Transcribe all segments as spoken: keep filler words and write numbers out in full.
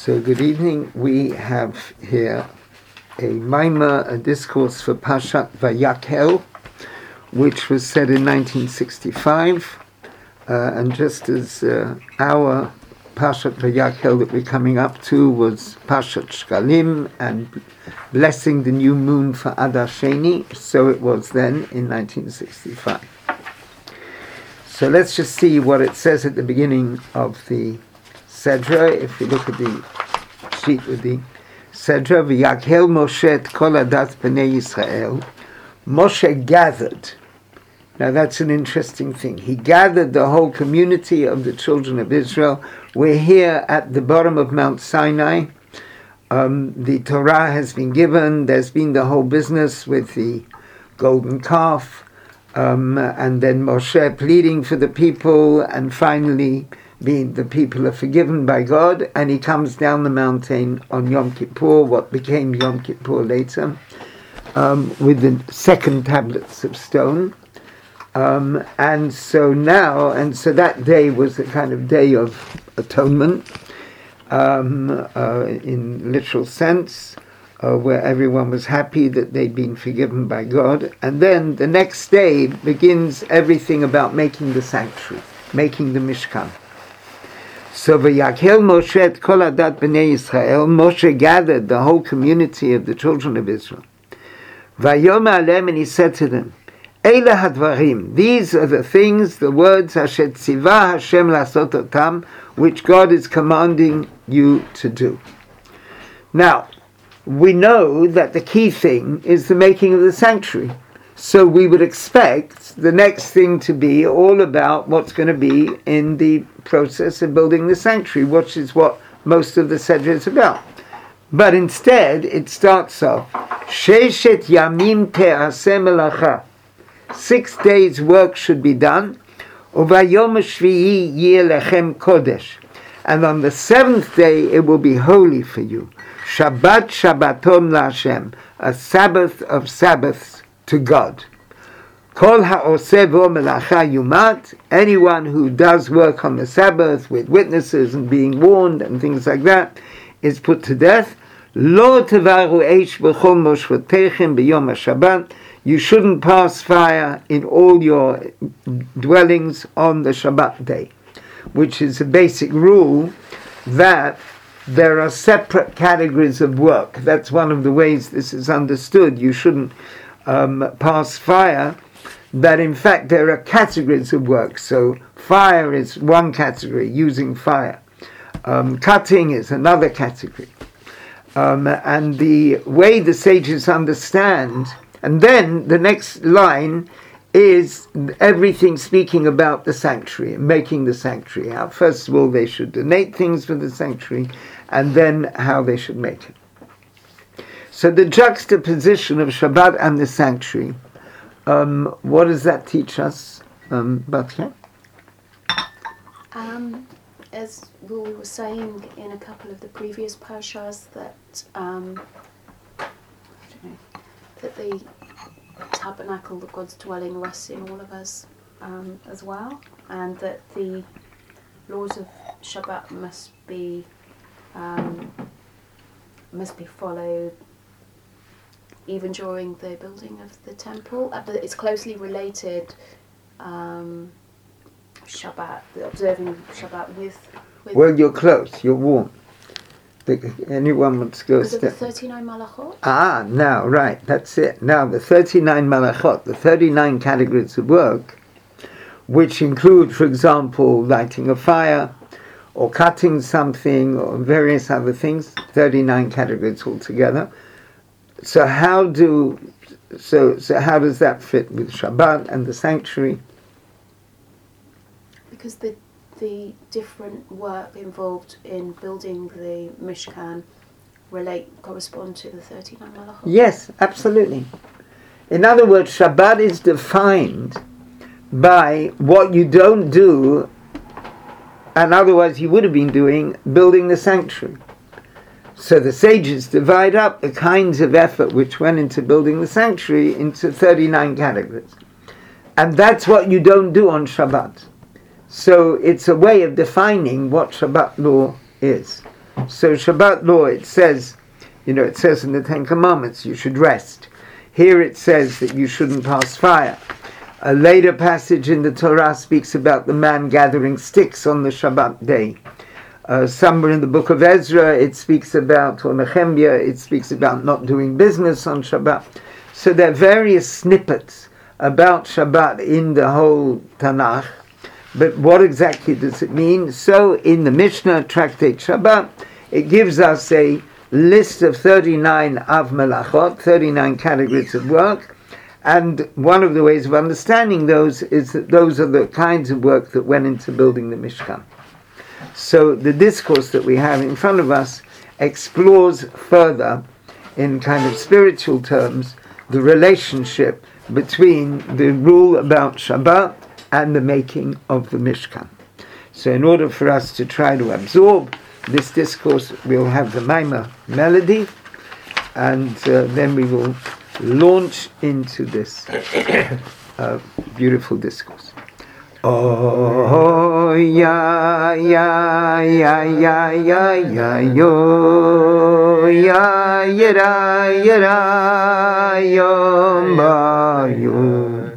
So good evening. We have here a Maimah, a discourse for Parshat Vayakhel, which was said in nineteen sixty-five. Uh, and just as uh, our Parshat Vayakhel that we're coming up to was Parshat Shkalim and blessing the new moon for Adar Sheni, so it was then in nineteen sixty-five. So let's just see what it says at the beginning of the Sedra. If we look at the sheet with the Sedra, V'yakhel Moshe et kol adat b'nei Yisrael. Moshe gathered. Now that's an interesting thing. He gathered the whole community of the children of Israel. We're here at the bottom of Mount Sinai. Um, the Torah has been given. There's been the whole business with the golden calf. Um, and then Moshe pleading for the people, and finally being the people are forgiven by God, and he comes down the mountain on Yom Kippur, what became Yom Kippur later, um, with the second tablets of stone. Um, and so now, and so that day was a kind of day of atonement, um, uh, in literal sense, uh, where everyone was happy that they'd been forgiven by God. And then the next day begins everything about making the sanctuary, making the Mishkan. So Vayakhel Moshe et kol adat b'nei Yisrael, Moshe gathered the whole community of the children of Israel. Vayom alem, and he said to them, Eila hadvarim, these are the things, the words, Asher tzivah Hashem lasot otam, which God is commanding you to do. Now, we know that the key thing is the making of the sanctuary. So we would expect the next thing to be all about what's going to be in the process of building the sanctuary, which is what most of the Sedra is about. But instead, it starts off, Sheshet yamim te'aseh melacha. Six days' work should be done. Uvayom shvi'i yeh lechem kodesh. And on the seventh day, it will be holy for you. Shabbat Shabbaton LaHashem, a Sabbath of Sabbaths to God. Kol ha'oseh bo melacha yumat, anyone who does work on the Sabbath with witnesses and being warned and things like that is put to death. Lo tevaru eish b'chol moshvotechem b'yom HaShabbat, you shouldn't pass fire in all your dwellings on the Shabbat day, which is a basic rule that there are separate categories of work. That's one of the ways this is understood. You shouldn't um, pass fire, that in fact there are categories of work. So fire is one category, using fire. Um, cutting is another category. Um, and the way the sages understand, and then the next line is everything speaking about the sanctuary and making the sanctuary. How, first of all, they should donate things for the sanctuary, and then how they should make it. So the juxtaposition of Shabbat and the sanctuary, um, what does that teach us, um, Batya? Um, as we were saying in a couple of the previous parashas, that um, I don't know, that the tabernacle, the God's dwelling, rests in all of us um, as well, and that the laws of Shabbat must be um, must be followed even during the building of the temple. Uh, but it's closely related, um, Shabbat, observing Shabbat with, with. Well, you're close. You're warm. The, anyone wants to go Because of step. the thirty-nine malachot? Ah, now, right, that's it. Now, the thirty-nine malachot, the thirty-nine categories of work, which include, for example, lighting a fire, or cutting something, or various other things, thirty-nine categories altogether. So how do, so so how does that fit with Shabbat and the sanctuary? Because the the different work involved in building the Mishkan relate, correspond to the thirty-nine malachot? Yes, absolutely. In other words, Shabbat is defined by what you don't do, and otherwise you would have been doing, building the sanctuary. So the sages divide up the kinds of effort which went into building the sanctuary into thirty-nine categories. And that's what you don't do on Shabbat. So it's a way of defining what Shabbat law is. So Shabbat law, it says, you know, it says in the Ten Commandments, you should rest. Here it says that you shouldn't pass fire. A later passage in the Torah speaks about the man gathering sticks on the Shabbat day. Uh, somewhere in the book of Ezra, it speaks about, or Nehemiah, it speaks about not doing business on Shabbat. So there are various snippets about Shabbat in the whole Tanakh. But what exactly does it mean? So in the Mishnah, Tractate Shabbat, it gives us a list of thirty-nine Av Melachot, thirty-nine categories of work. And one of the ways of understanding those is that those are the kinds of work that went into building the Mishkan. So the discourse that we have in front of us explores further, in kind of spiritual terms, the relationship between the rule about Shabbat and the making of the Mishkan. So in order for us to try to absorb this discourse, we'll have the Maimah melody, and uh, then we will launch into this uh, beautiful discourse. Oh ya ya ya ya ya ya yo ya yera yera yo ma yo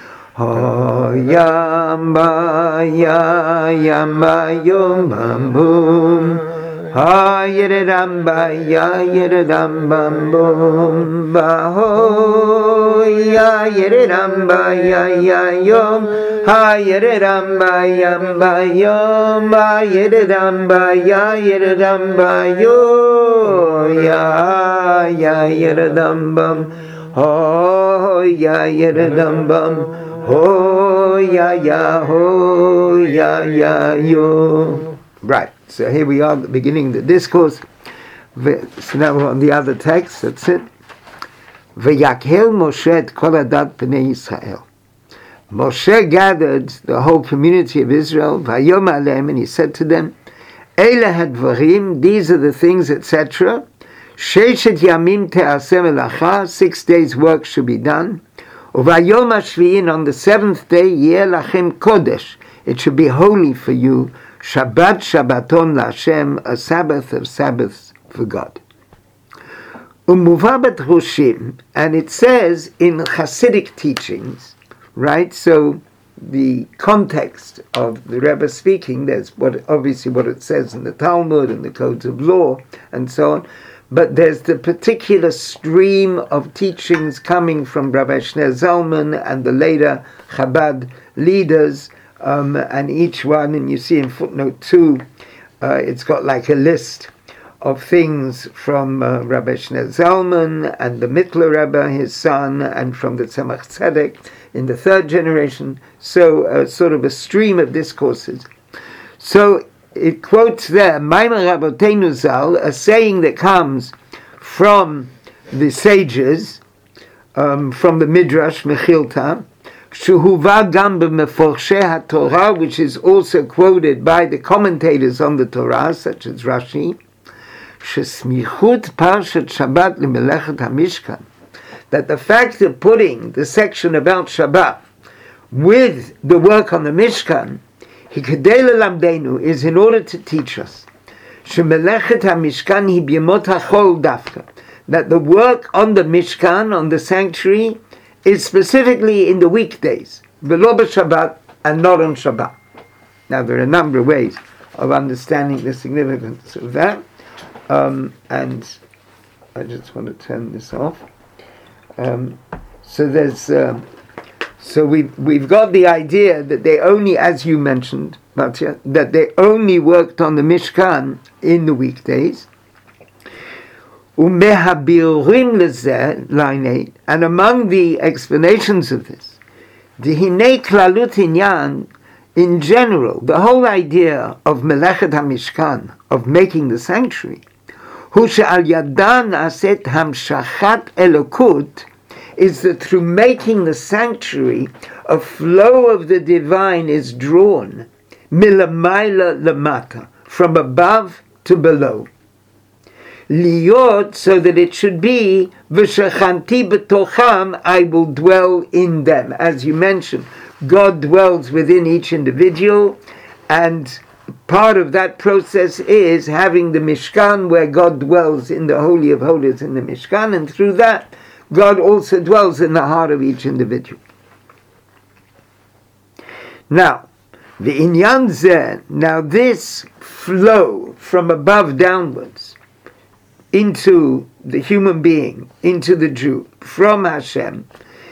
oh ya ma ya ya ma yo ma boom ha yere ramba ya yere ramba boom ba ho ya yere ramba ya ya yom ha yere ramba yamba yom ba yere ramba ya yere ramba yo ya ya yere ramba ho ya yere ramba ho ya ya ho ya ya yo. Right. So here we are at the beginning of the discourse. So now we're on the other text. That's it. V'yakhel Moshe et kol adat b'nei Yisrael. Moshe gathered the whole community of Israel. Vayom aleim, and he said to them, Eile hadvarim, these are the things, et cetera. Sheishet yamim te'aseh melacha, six days' work should be done. Uvayom hashvi'in, on the seventh day, yeh lachem kodesh, it should be holy for you. Shabbat Shabbaton LaHashem, a Sabbath of Sabbaths for God. Umuva b'Drushim, and it says in Hasidic teachings, right? So the context of the Rebbe speaking, there's what obviously what it says in the Talmud and the codes of law and so on, but there's the particular stream of teachings coming from Rabbi Shneur Zalman and the later Chabad leaders. Um, and each one, and you see in footnote two, uh, it's got like a list of things from uh, Rabbi Shneur Zalman and the Mittler Rebbe, his son, and from the Tzemach Tzedek in the third generation. So uh, sort of a stream of discourses. So it quotes there, Maimar Rabbeinu Zal, a saying that comes from the sages, um, from the Midrash, Mechilta, Shuhuva gam b'meforshei HaTorah, which is also quoted by the commentators on the Torah, such as Rashi, shesmichut parshat Shabbat lemelechet HaMishkan, that the fact of putting the section about Shabbat with the work on the Mishkan, hikadei lelamdenu, is in order to teach us, shemelechet HaMishkan hi b'yemot hachol dafka, that the work on the Mishkan, on the sanctuary, is specifically in the weekdays, v'lo b'Shabbat, and not on Shabbat. Now there are a number of ways of understanding the significance of that, um, and I just want to turn this off. Um, so there's, uh, so we've we've got the idea that they only, as you mentioned, Matya, that they only worked on the Mishkan in the weekdays. And among the explanations of this, in general, the whole idea of Melechet HaMishkan, of making the sanctuary, is that through making the sanctuary, a flow of the divine is drawn, milamayla lamata, from above to below. Liyot, so that it should be v'shechanti b'tocham, I will dwell in them. As you mentioned, God dwells within each individual, and part of that process is having the Mishkan, where God dwells in the Holy of Holies in the Mishkan, and through that, God also dwells in the heart of each individual. Now, the Inyan Zeh, now this flow from above downwards into the human being, into the Jew, from Hashem,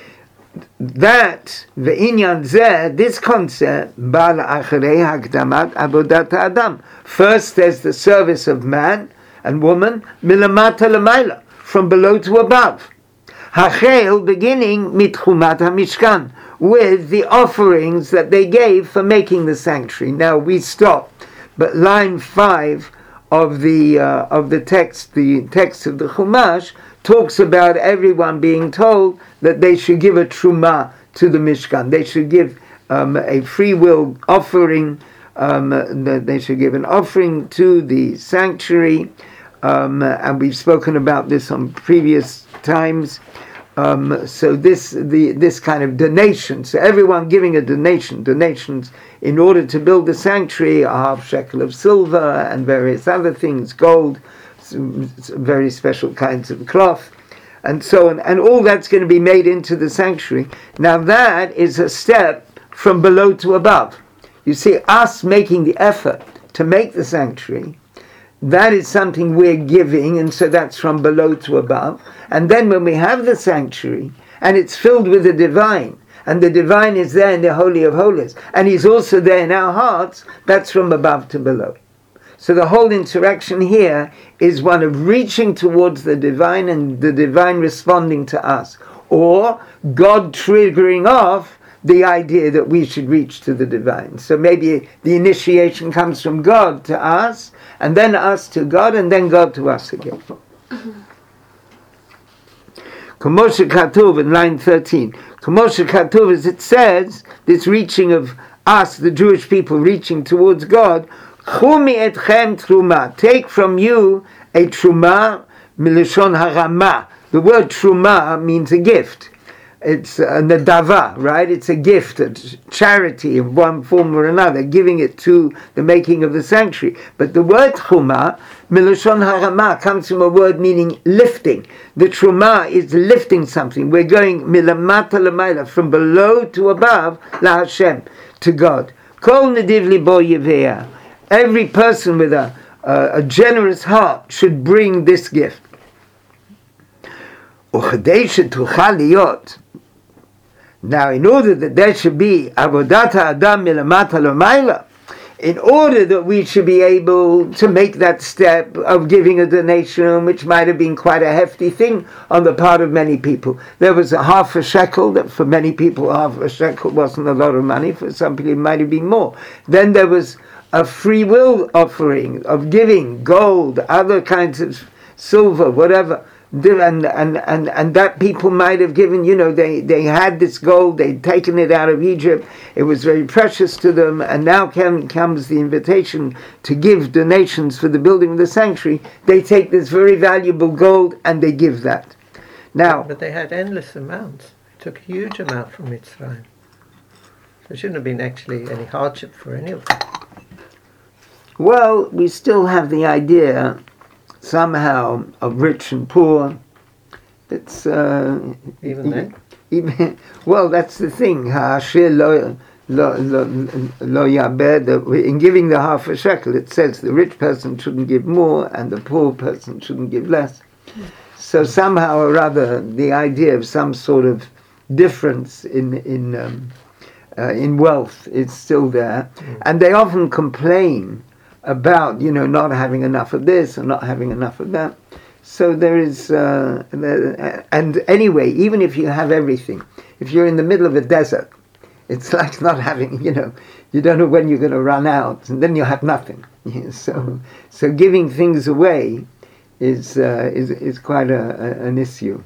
that the Inyan Zeh, this concept, Bal Acharei Hakdamat Avodat Adam. First, there's the service of man and woman, Milamata Lamaila, from below to above. Hachel, beginning Mitchumat HaMishkan, with the offerings that they gave for making the sanctuary. Now we stop, but line five of the uh, of the text, the text of the Chumash, talks about everyone being told that they should give a truma to the Mishkan. They should give um, a free will offering. Um, that they should give an offering to the sanctuary, um, and we've spoken about this on previous times. Um, so this the this kind of donation, so everyone giving a donation, donations in order to build the sanctuary, a half shekel of silver and various other things, gold, some, some very special kinds of cloth, and so on, and all that's going to be made into the sanctuary. Now that is a step from below to above. You see, us making the effort to make the sanctuary, that is something we're giving, and so that's from below to above. And then when we have the sanctuary, and it's filled with the divine, and the divine is there in the Holy of Holies, and he's also there in our hearts, that's from above to below. So the whole interaction here is one of reaching towards the divine and the divine responding to us, or God triggering off the idea that we should reach to the divine. So maybe the initiation comes from God to us, and then us to God, and then God to us again. Kamosha Katuv in line thirteen. Kamosha Katuv, as it says, this reaching of us, the Jewish people, reaching towards God, Chumi etchem truma, take from you a truma, milishon harama. The word truma means a gift. It's a nadava, right? It's a gift, a charity of one form or another, giving it to the making of the sanctuary. But the word truma, milashon harama, comes from a word meaning lifting. The truma is lifting something. We're going milamata lamaila, from below to above, la Hashem, to God. Kol nediv libo yivea. Every person with a, a, a generous heart should bring this gift. Uchadei shetuchal liyot. Now, in order that there should be avodat ha'adam milamata l'mayla, in order that we should be able to make that step of giving a donation, which might have been quite a hefty thing on the part of many people. There was a half a shekel, that for many people half a shekel wasn't a lot of money, for some people it might have been more. Then there was a free will offering of giving gold, other kinds of silver, whatever. And, and, and, and that people might have given, you know, they, they had this gold, they'd taken it out of Egypt, it was very precious to them, and now came, comes the invitation to give donations for the building of the sanctuary. They take this very valuable gold and they give that. Now, but they had endless amounts. They took a huge amount from Mitzrayim. There shouldn't have been actually any hardship for any of them. Well, we still have the idea somehow of rich and poor. It's uh, even then. Even, well, that's the thing. Ha'ashir lo lo lo lo yabed. In giving the half a shekel, it says the rich person shouldn't give more and the poor person shouldn't give less. So somehow or other, the idea of some sort of difference in in um, uh, in wealth is still there, mm. and they often complain about, you know, not having enough of this and not having enough of that. So there is, uh, there, and anyway, even if you have everything, if you're in the middle of a desert, it's like not having, you know, you don't know when you're going to run out, and then you have nothing. so, so giving things away is uh, is is quite a, a, an issue.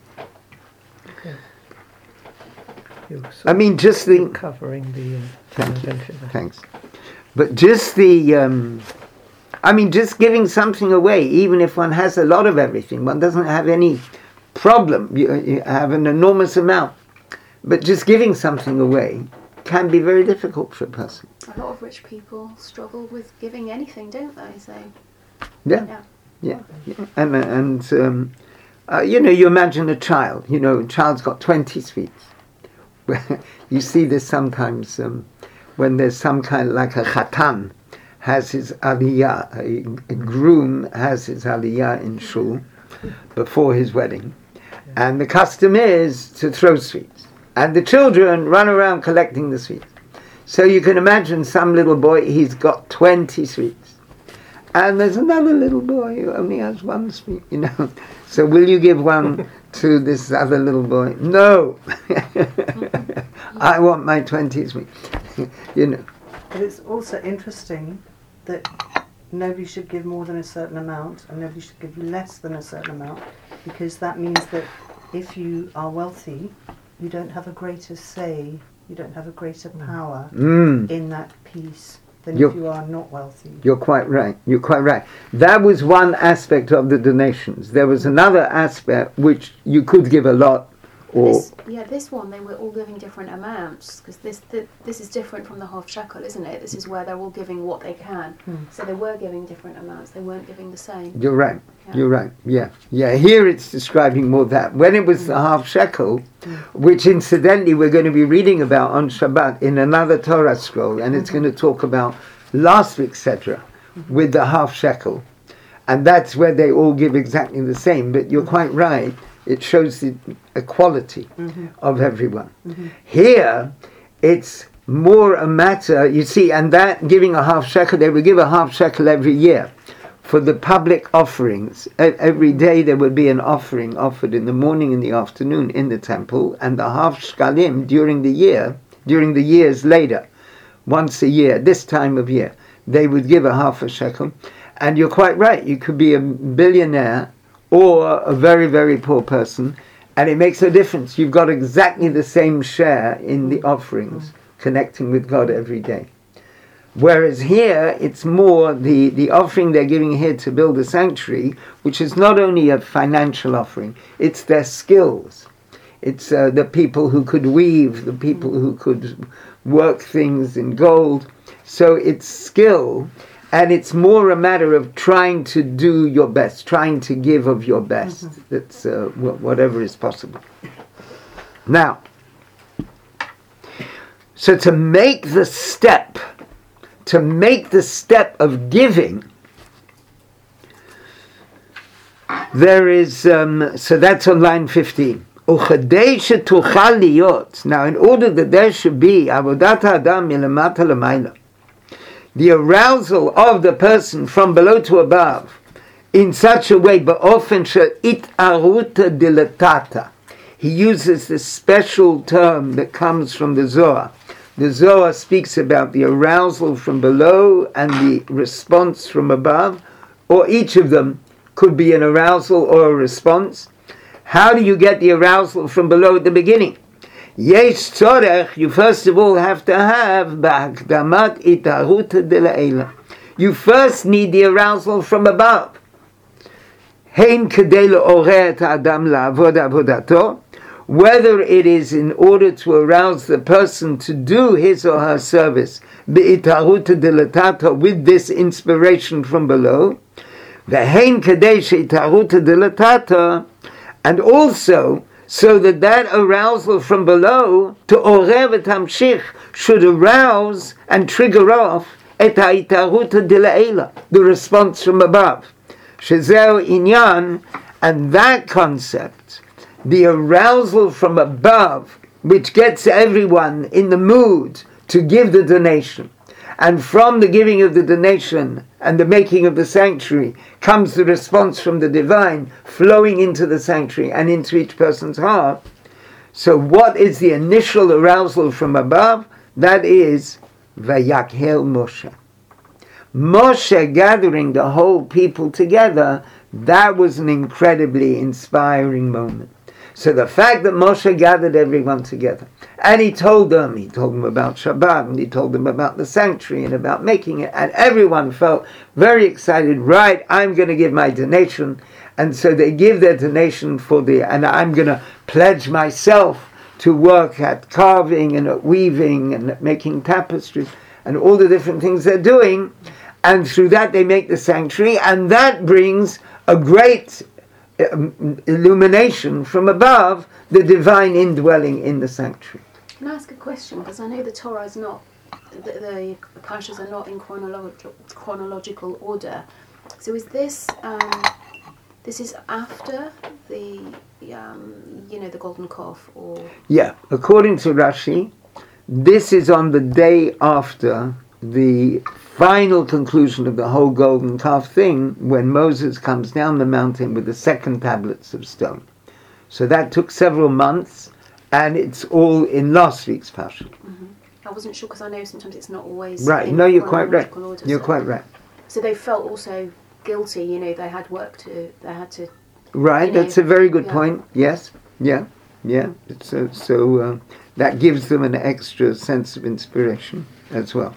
I mean, just the covering the. Uh, thank you. Thanks. But just the, um, I mean, just giving something away, even if one has a lot of everything, one doesn't have any problem. You, you have an enormous amount, but just giving something away can be very difficult for a person. A lot of rich people struggle with giving anything, don't they? So, Yeah, yeah. yeah, yeah. And, and um, uh, you know, you imagine a child, you know, a child's got twenty sweets. You see this sometimes um, when there's some kind of, like a chatan has his aliyah, a, a groom has his aliyah in shul before his wedding. And the custom is to throw sweets. And the children run around collecting the sweets. So you can imagine some little boy, he's got twenty sweets. And there's another little boy who only has one sweet, you know. So will you give one to this other little boy? No. I want my twenty sweets. You know. But it's also interesting that nobody should give more than a certain amount and nobody should give less than a certain amount, because that means that if you are wealthy, you don't have a greater say, you don't have a greater power Mm. in that piece than You're- if you are not wealthy. You're quite right. You're quite right. That was one aspect of the donations. There was another aspect which you could give a lot, or This, yeah, this one they were all giving different amounts, because this th- this is different from the half shekel, isn't it? This is where they're all giving what they can. Hmm. So they were giving different amounts. They weren't giving the same. you're right. Yeah. You're right. Yeah, yeah. Here it's describing more that when it was the half shekel, which incidentally we're going to be reading about on Shabbat in another Torah scroll, and it's going to talk about last week's Sedra with the half shekel, and that's where they all give exactly the same. But you're quite right. It shows the equality Mm-hmm. of everyone. Here, it's more a matter, you see, and that giving a half shekel, they would give a half shekel every year for the public offerings. E- Every day there would be an offering offered in the morning and the afternoon in the temple, and the half shkalim during the year, during the years later, once a year, this time of year, they would give a half a shekel. And you're quite right, you could be a billionaire or a very, very poor person, and it makes no difference. You've got exactly the same share in the offerings, connecting with God every day. Whereas here, it's more the, the offering they're giving here to build a sanctuary, which is not only a financial offering, it's their skills. It's uh, the people who could weave, the people who could work things in gold. So it's skill, and it's more a matter of trying to do your best, trying to give of your best. Mm-hmm. That's uh, wh- whatever is possible. Now, so to make the step, to make the step of giving, there is, um, so that's on line fifteen. Now, in order that there should be avodat ha'adam milamata l'mayla, the arousal of the person from below to above, in such a way, ba'ofen she'itaruta dilatata. He uses this special term that comes from the Zohar. The Zohar speaks about the arousal from below and the response from above, or each of them could be an arousal or a response. How do you get the arousal from below at the beginning? Yesh tzorech, you first of all have to have ba'akdamat itaruta de la'ela. You first need the arousal from above. Hein kedei le'oreh et ha'adam la'avod avodato, whether it is in order to arouse the person to do his or her service be'itaruta de la'tato, with this inspiration from below, ve'hein kedei she'itaruta de la'tato, and also so that that arousal from below to orev et hamshich should arouse and trigger off et ha'itaruta de la'ela, the response from above. Shezeu inyan, and that concept, the arousal from above, which gets everyone in the mood to give the donation. And from the giving of the donation and the making of the sanctuary comes the response from the divine flowing into the sanctuary and into each person's heart. So what is the initial arousal from above? That is Vayakhel Moshe. Moshe gathering the whole people together, that was an incredibly inspiring moment. So the fact that Moshe gathered everyone together, and he told them, he told them about Shabbat, and he told them about the sanctuary and about making it, and everyone felt very excited, right, I'm going to give my donation, and so they give their donation for the, and I'm going to pledge myself to work at carving and at weaving and at making tapestries and all the different things they're doing, and through that they make the sanctuary, and that brings a great um, illumination from above, the divine indwelling in the sanctuary. Can I ask a question? Because I know the Torah is not, the, the parshas are not in chronological chronological order. So is this um, this is after the um, you know the golden calf, or Yeah, according to Rashi, this is on the day after the final conclusion of the whole golden calf thing, when Moses comes down the mountain with the second tablets of stone. So that took several months, and it's all in last week's parsha. mm-hmm. I wasn't sure because I know sometimes it's not always Right, in no, you're quite right. chronological order, You're so- quite right. So they felt also guilty. You know, they had work to. They had to. Right, You know, that's a very good yeah. point. Yes, yeah, yeah. So, so uh, that gives them an extra sense of inspiration as well.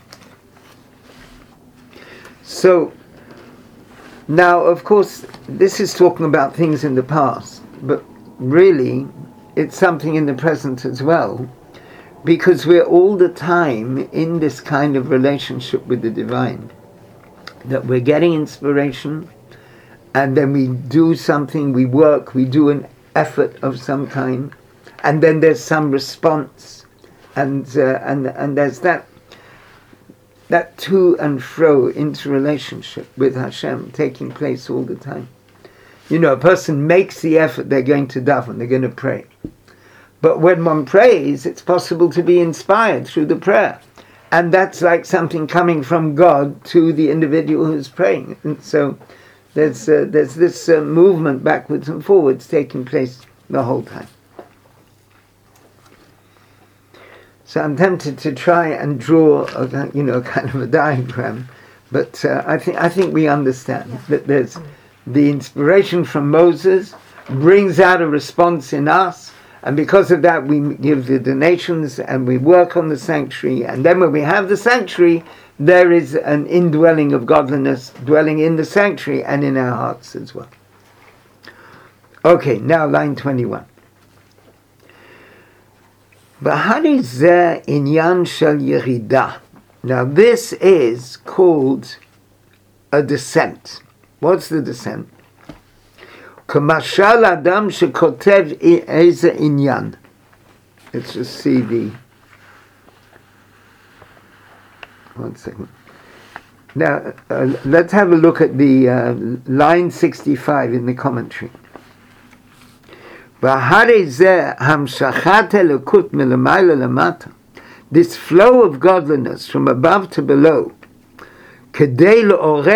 So, now, of course, this is talking about things in the past, but really, it's something in the present as well, because we're all the time in this kind of relationship with the divine, that we're getting inspiration, and then we do something, we work, we do an effort of some kind, and then there's some response, and uh, and and there's that that to and fro interrelationship with Hashem taking place all the time. You know, a person makes the effort, they're going to daven, they're going to pray. But when one prays, it's possible to be inspired through the prayer. And that's like something coming from God to the individual who's praying. And so there's uh, there's this uh, movement backwards and forwards taking place the whole time. So I'm tempted to try and draw a, you know, kind of a diagram, but uh, I think I think we understand Yeah. that there's the inspiration from Moses brings out a response in us, and because of that we give the donations and we work on the sanctuary, and then when we have the sanctuary, there is an indwelling of godliness dwelling in the sanctuary and in our hearts as well. Okay, now line twenty-one. Bahari zeh inyan shel yerida. Now this is called a descent. What's the descent? Kamashal adam shekotev eze inyan. Let's just see the. One second. Now uh, let's have a look at the uh, line sixty-five in the commentary. This flow of godliness from above to below, in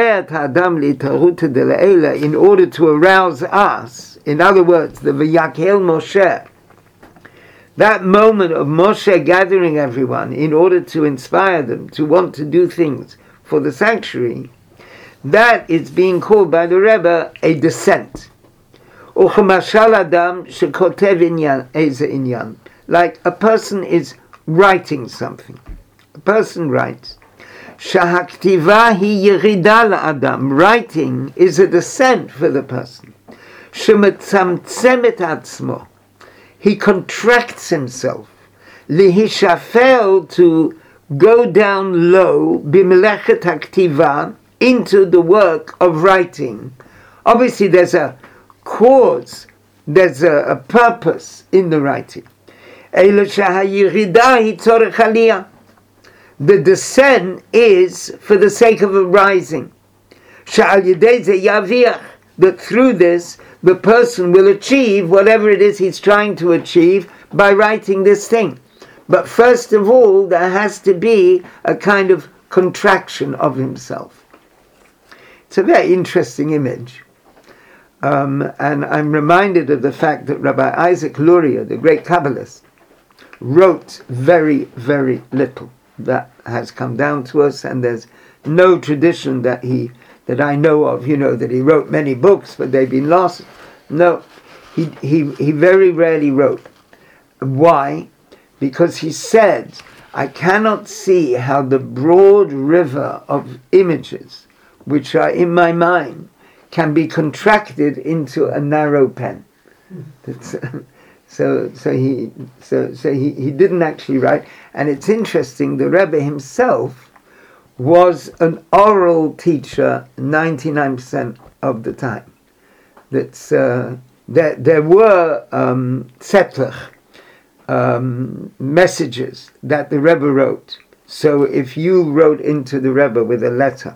order to arouse us, in other words, the Vayakhel Moshe, that moment of Moshe gathering everyone in order to inspire them to want to do things for the sanctuary, that is being called by the Rebbe a descent. Like a person is writing something. A person writes. Writing is a descent for the person. He contracts himself. To go down low into the work of writing. Obviously there's a cause, there's a, a purpose in the writing. The descent is for the sake of a rising. That through this the person will achieve whatever it is he's trying to achieve by writing this thing. But first of all, there has to be a kind of contraction of himself. It's a very interesting image. Um, and I'm reminded of the fact that Rabbi Isaac Luria, the great Kabbalist, wrote very, very little. That has come down to us, and there's no tradition that he, that I know of, you know, that he wrote many books, but they've been lost. No, he he he very rarely wrote. Why? Because he said, I cannot see how the broad river of images which are in my mind can be contracted into a narrow pen. So so he so so he, he didn't actually write. And it's interesting, the Rebbe himself was an oral teacher ninety-nine percent of the time. That's uh, there there were um, tzedlich, um, messages that the Rebbe wrote. So if you wrote into the Rebbe with a letter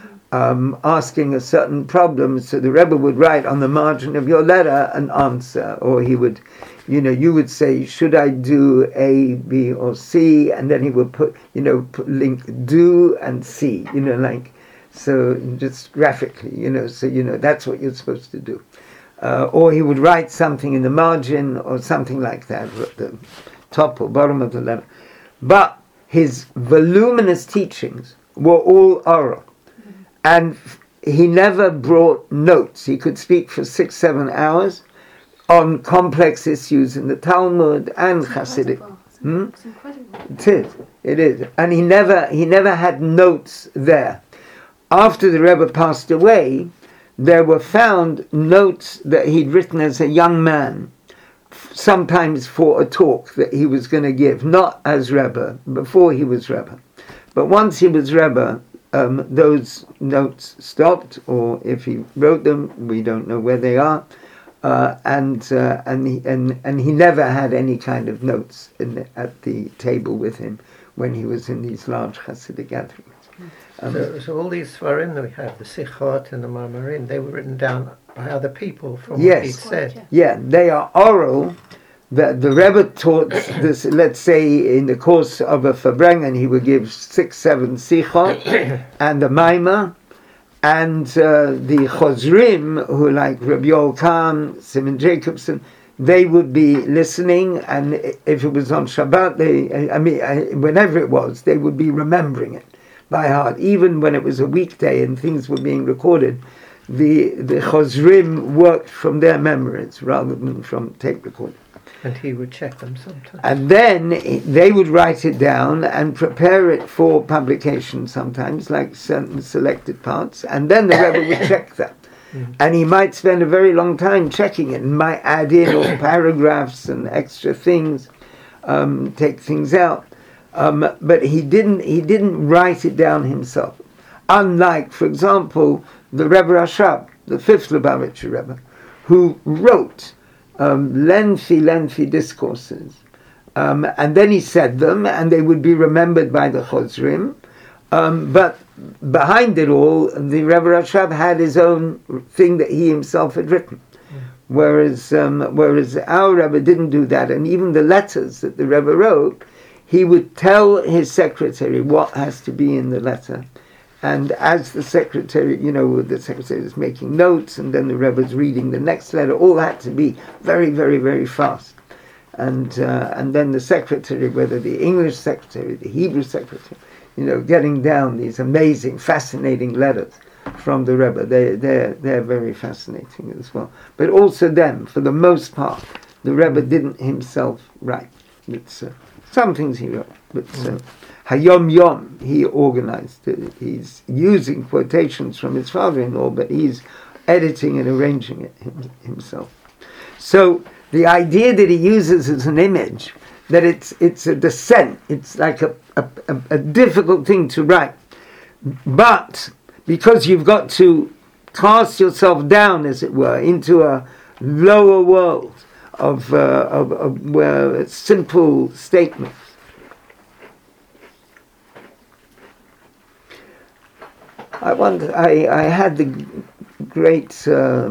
um, asking a certain problem, so the Rebbe would write on the margin of your letter an answer, or he would, you know, you would say, should I do A, B, or C? And then he would put, you know, put link do and C, you know, like, so just graphically, you know, so, you know, that's what you're supposed to do. Uh, or he would write something in the margin or something like that, at the top or bottom of the letter. But his voluminous teachings were all oral. And he never brought notes. He could speak for six, seven hours on complex issues in the Talmud and It's Hasidic. incredible. Hmm? It's incredible. It is. It is. And he never he never had notes there. After the Rebbe passed away, there were found notes that he'd written as a young man, sometimes for a talk that he was going to give, not as Rebbe, before he was Rebbe. But once he was Rebbe, um, those notes stopped, or if he wrote them, we don't know where they are. Uh, and uh, and he, and and he never had any kind of notes in the, at the table with him when he was in these large Hasidic gatherings. Um, So, so all these Svarim that we have, the Sichot and the Marmarim, they were written down by other people from Yes. what he said. Yeah, they are oral. The, the Rebbe taught this, let's say, in the course of a Farbrengen, he would give six, seven Sichot and the Maimah, and uh, the Chozrim, who like Rabbi Yoel Kahn, Simon Jacobson, they would be listening, and if it was on Shabbat, they, I mean, whenever it was, they would be remembering it by heart. Even when it was a weekday and things were being recorded, the the Chozrim worked from their memories rather than from tape recording. And he would check them sometimes. And then they would write it down and prepare it for publication sometimes, like certain selected parts, and then the Rebbe would check them. Mm. And he might spend a very long time checking it, and might add in all paragraphs and extra things, um, take things out. Um, but he didn't he didn't write it down himself. Unlike, for example, the Rebbe Rashab, the fifth Lubavitcher Rebbe, who wrote um, lengthy, lengthy discourses. Um, and then he said them, and they would be remembered by the Chozrim. Um, but behind it all, the Rebbe Rashab had his own thing that he himself had written. Mm. Whereas, um, whereas our Rebbe didn't do that. And even the letters that the Rebbe wrote, he would tell his secretary what has to be in the letter. And as the secretary, you know, the secretary is making notes, and then the Rebbe's reading the next letter, all had to be very, very, very fast. And uh, and then the secretary, whether the English secretary, the Hebrew secretary, you know, getting down these amazing, fascinating letters from the Rebbe. They, they're, they're very fascinating as well. But also them, for the most part, the Rebbe didn't himself write. It's, uh, some things he wrote, but uh, Hayom Yom, he organized it. He's using quotations from his father-in-law, but he's editing and arranging it him, himself. So the idea that he uses as an image, that it's it's a descent, it's like a, a, a, a difficult thing to write. But because you've got to cast yourself down, as it were, into a lower world of, uh, of, of where simple statements. I wonder, I, I had the great uh,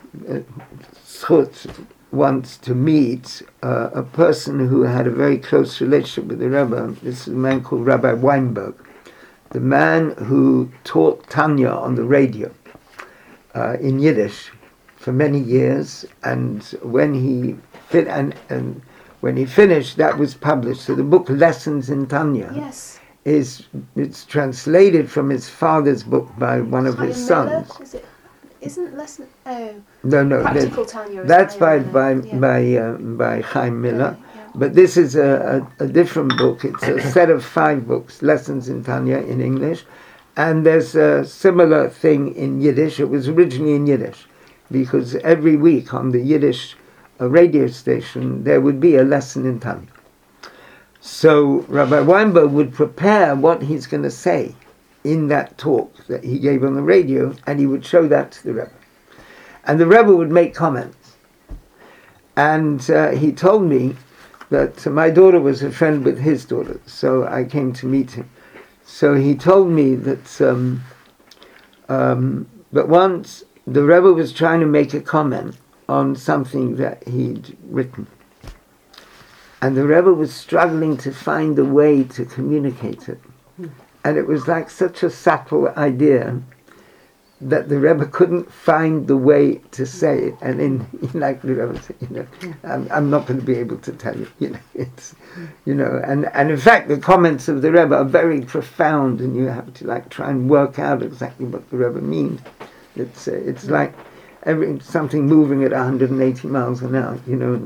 zchut once to meet uh, a person who had a very close relationship with the Rebbe. This is a man called Rabbi Weinberg, the man who taught Tanya on the radio uh, in Yiddish for many years, and when he fin- and, and when he finished, that was published. So the book Lessons in Tanya. Yes. Is it's translated from his father's book by one of Chaim his Miller, sons. is it? Isn't lesson? Oh, No, no, Practical that- Tanya. Is that's by Chaim by Miller, yeah. by uh, by Chaim Miller. Yeah, yeah. But this is a, a, a different book. It's a set of five books, Lessons in Tanya in English, and there's a similar thing in Yiddish. It was originally in Yiddish, because every week on the Yiddish a radio station, there would be a lesson in Tanya. So Rabbi Weinberg would prepare what he's going to say in that talk that he gave on the radio, and he would show that to the Rebbe. And the Rebbe would make comments. And uh, he told me that my daughter was a friend with his daughter, so I came to meet him. So he told me that um, um, that once the Rebbe was trying to make a comment on something that he'd written. And the Rebbe was struggling to find a way to communicate it. And it was like such a subtle idea that the Rebbe couldn't find the way to say it. And in, like the Rebbe said, you know, I'm, I'm not going to be able to tell you, you know, it's, you know, and, and in fact the comments of the Rebbe are very profound, and you have to like try and work out exactly what the Rebbe means. It's, uh, it's like every, something moving at one hundred eighty miles an hour, you know.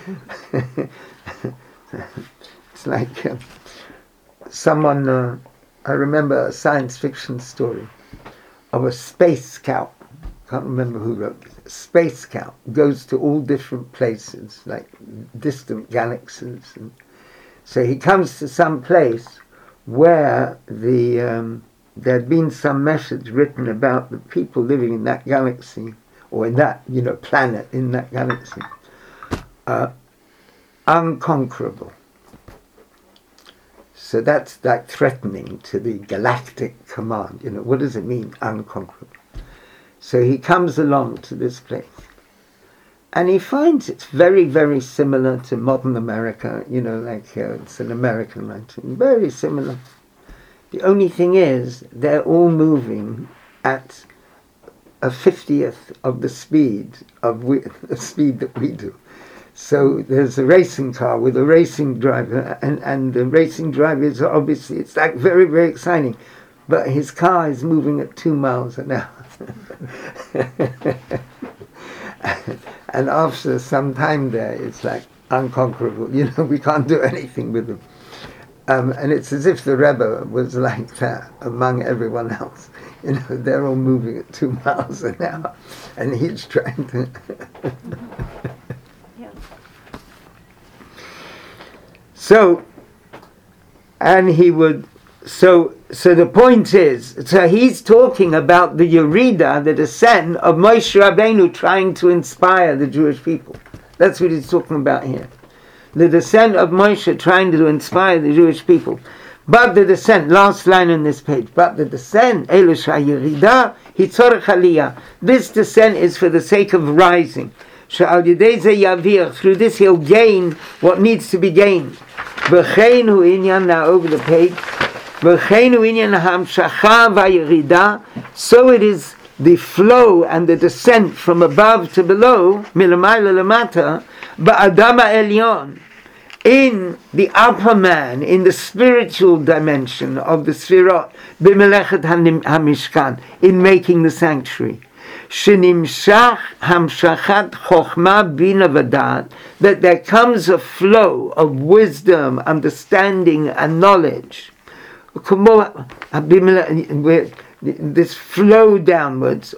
It's like uh, someone, uh, I remember a science fiction story of a space scout, can't remember who wrote it, a space scout goes to all different places, like distant galaxies. And so he comes to some place where the um, there had been some message written about the people living in that galaxy, or in that, you know, planet in that galaxy. Uh, unconquerable. So that's like threatening to the galactic command. You know, what does it mean, unconquerable? So he comes along to this place, and he finds it's very, very similar to modern America. You know, like uh, it's an American writing, very similar. The only thing is, they're all moving at a fiftieth of the speed of we, the speed that we do. So there's a racing car with a racing driver, and, and the racing driver is obviously, it's like very, very exciting, but his car is moving at two miles an hour. And after some time there, it's like unconquerable. You know, we can't do anything with them. Um, and it's as if the Rebbe was like that among everyone else. You know, they're all moving at two miles an hour, and he's trying to... So, and he would, so so the point is, so he's talking about the Yerida, the descent of Moshe Rabbeinu trying to inspire the Jewish people. That's what he's talking about here. The descent of Moshe trying to inspire the Jewish people. But the descent, last line on this page, but the descent, Elush HaYerida, Hitzorech Aliyah. This descent is for the sake of rising. She'al Yedei Zeh Yavir, through this he'll gain what needs to be gained. V'cheinu inyan, now over the page, V'cheinu inyan hamshacha v'yerida, so it is the flow and the descent from above to below, milamayla lamata, ba'adam ha'elyon, in the upper man, in the spiritual dimension of the Sfirot, b'melechet hamishkan, in making the sanctuary. Shenimshach hamshachat chokhmah bina v'dat, that there comes a flow of wisdom, understanding, and knowledge. This flow downwards,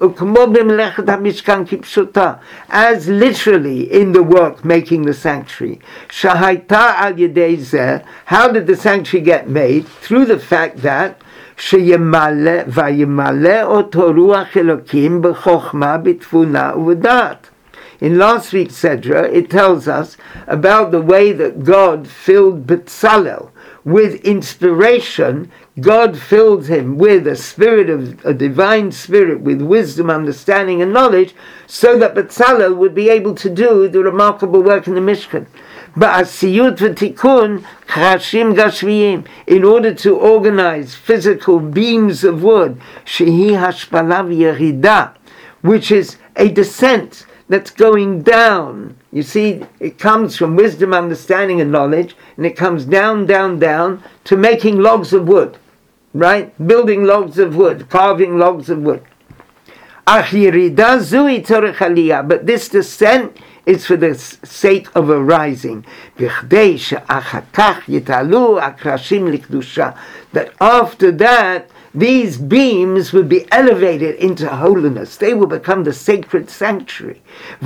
as literally in the work making the sanctuary. Shahaita al yedei zeh, how did the sanctuary get made? Through the fact that sheyemale vayemale oto ruach elokim b'chokhmah b'tfuna u'v'dat. In last week's Sedra, it tells us about the way that God filled Betzalel with inspiration. God filled him with a spirit of a divine spirit, with wisdom, understanding, and knowledge, so that Betzalel would be able to do the remarkable work in the Mishkan. Ba'asiyut v'tikun chashim gashmiyim, in order to organize physical beams of wood, shehi hashpala v'yerida, which is a descent that's going down. You see, it comes from wisdom, understanding, and knowledge, and it comes down, down, down to making logs of wood, right? Building logs of wood, carving logs of wood. But this descent is for the sake of a rising. That after that, these beams would be elevated into holiness. They will become the sacred sanctuary.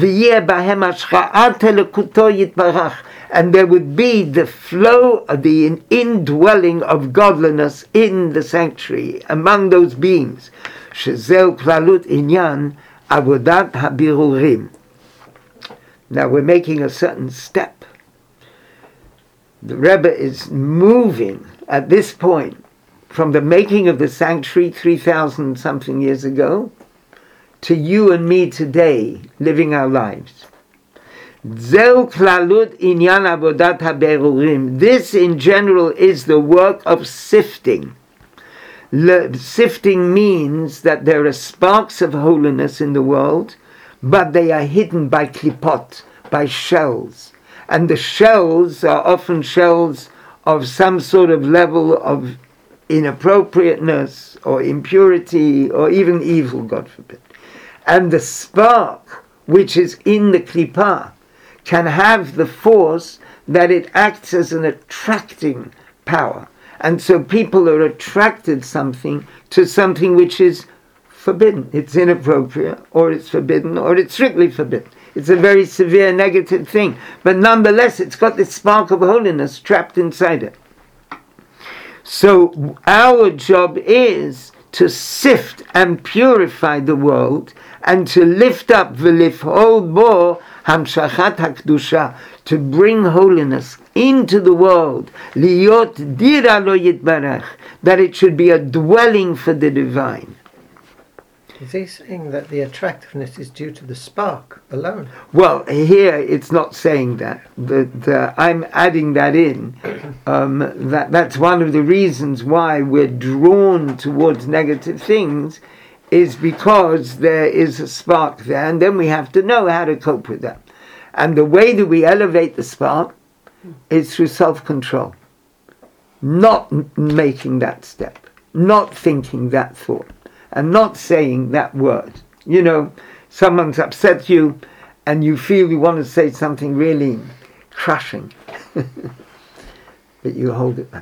And there would be the flow of the indwelling of godliness in the sanctuary, among those beams. Shezeu klalut inyan avodat habirurim. Now we're making a certain step. The Rebbe is moving at this point from the making of the sanctuary three thousand something years ago to you and me today living our lives. Zeu klalut inyan avodat haberurim. This in general is the work of sifting. Le- sifting means that there are sparks of holiness in the world, but they are hidden by klipot, by shells. And the shells are often shells of some sort of level of inappropriateness or impurity or even evil, God forbid. And the spark which is in the klippah can have the force that it acts as an attracting power. And so people are attracted something to something which is forbidden. It's inappropriate, or it's forbidden, or it's strictly forbidden. It's a very severe negative thing. But nonetheless, it's got this spark of holiness trapped inside it. So our job is to sift and purify the world and to lift up v'lifhol bo hamshachat hakdusha, to bring holiness into the world, liyot dira lo yitbarach, that it should be a dwelling for the divine. Is he saying that the attractiveness is due to the spark alone? Well, here it's not saying that. The, the, I'm adding that in. Um, that that's one of the reasons why we're drawn towards negative things, is because there is a spark there, and then we have to know how to cope with that. And the way that we elevate the spark is through self-control. Not m- making that step. Not thinking that thought. And not saying that word. You know, someone's upset you and you feel you want to say something really crushing. But you hold it back.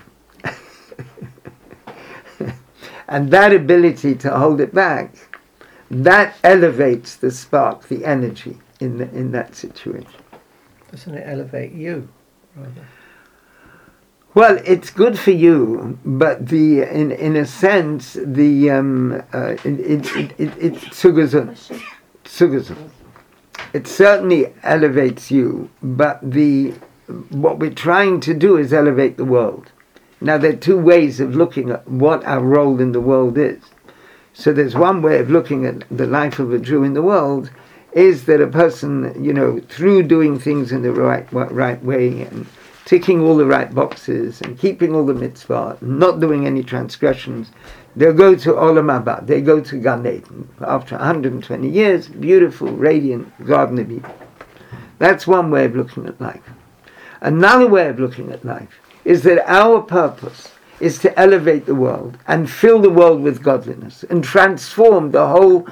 And that ability to hold it back, that elevates the spark, the energy in the, in that situation. Doesn't it elevate you, rather? Well, it's good for you, but the in in a sense the um uh, it it it, it it's suggestion. Suggestion. It certainly elevates you, but the what we're trying to do is elevate the world. Now there are two ways of looking at what our role in the world is. So there's one way of looking at the life of a Jew in the world, is that a person, you know, through doing things in the right right way and ticking all the right boxes and keeping all the mitzvah, not doing any transgressions, they'll go to Olam Haba, they go to Gan Eden. After one hundred twenty years, beautiful, radiant Garden of Eden. That's one way of looking at life. Another way of looking at life is that our purpose is to elevate the world and fill the world with godliness and transform the whole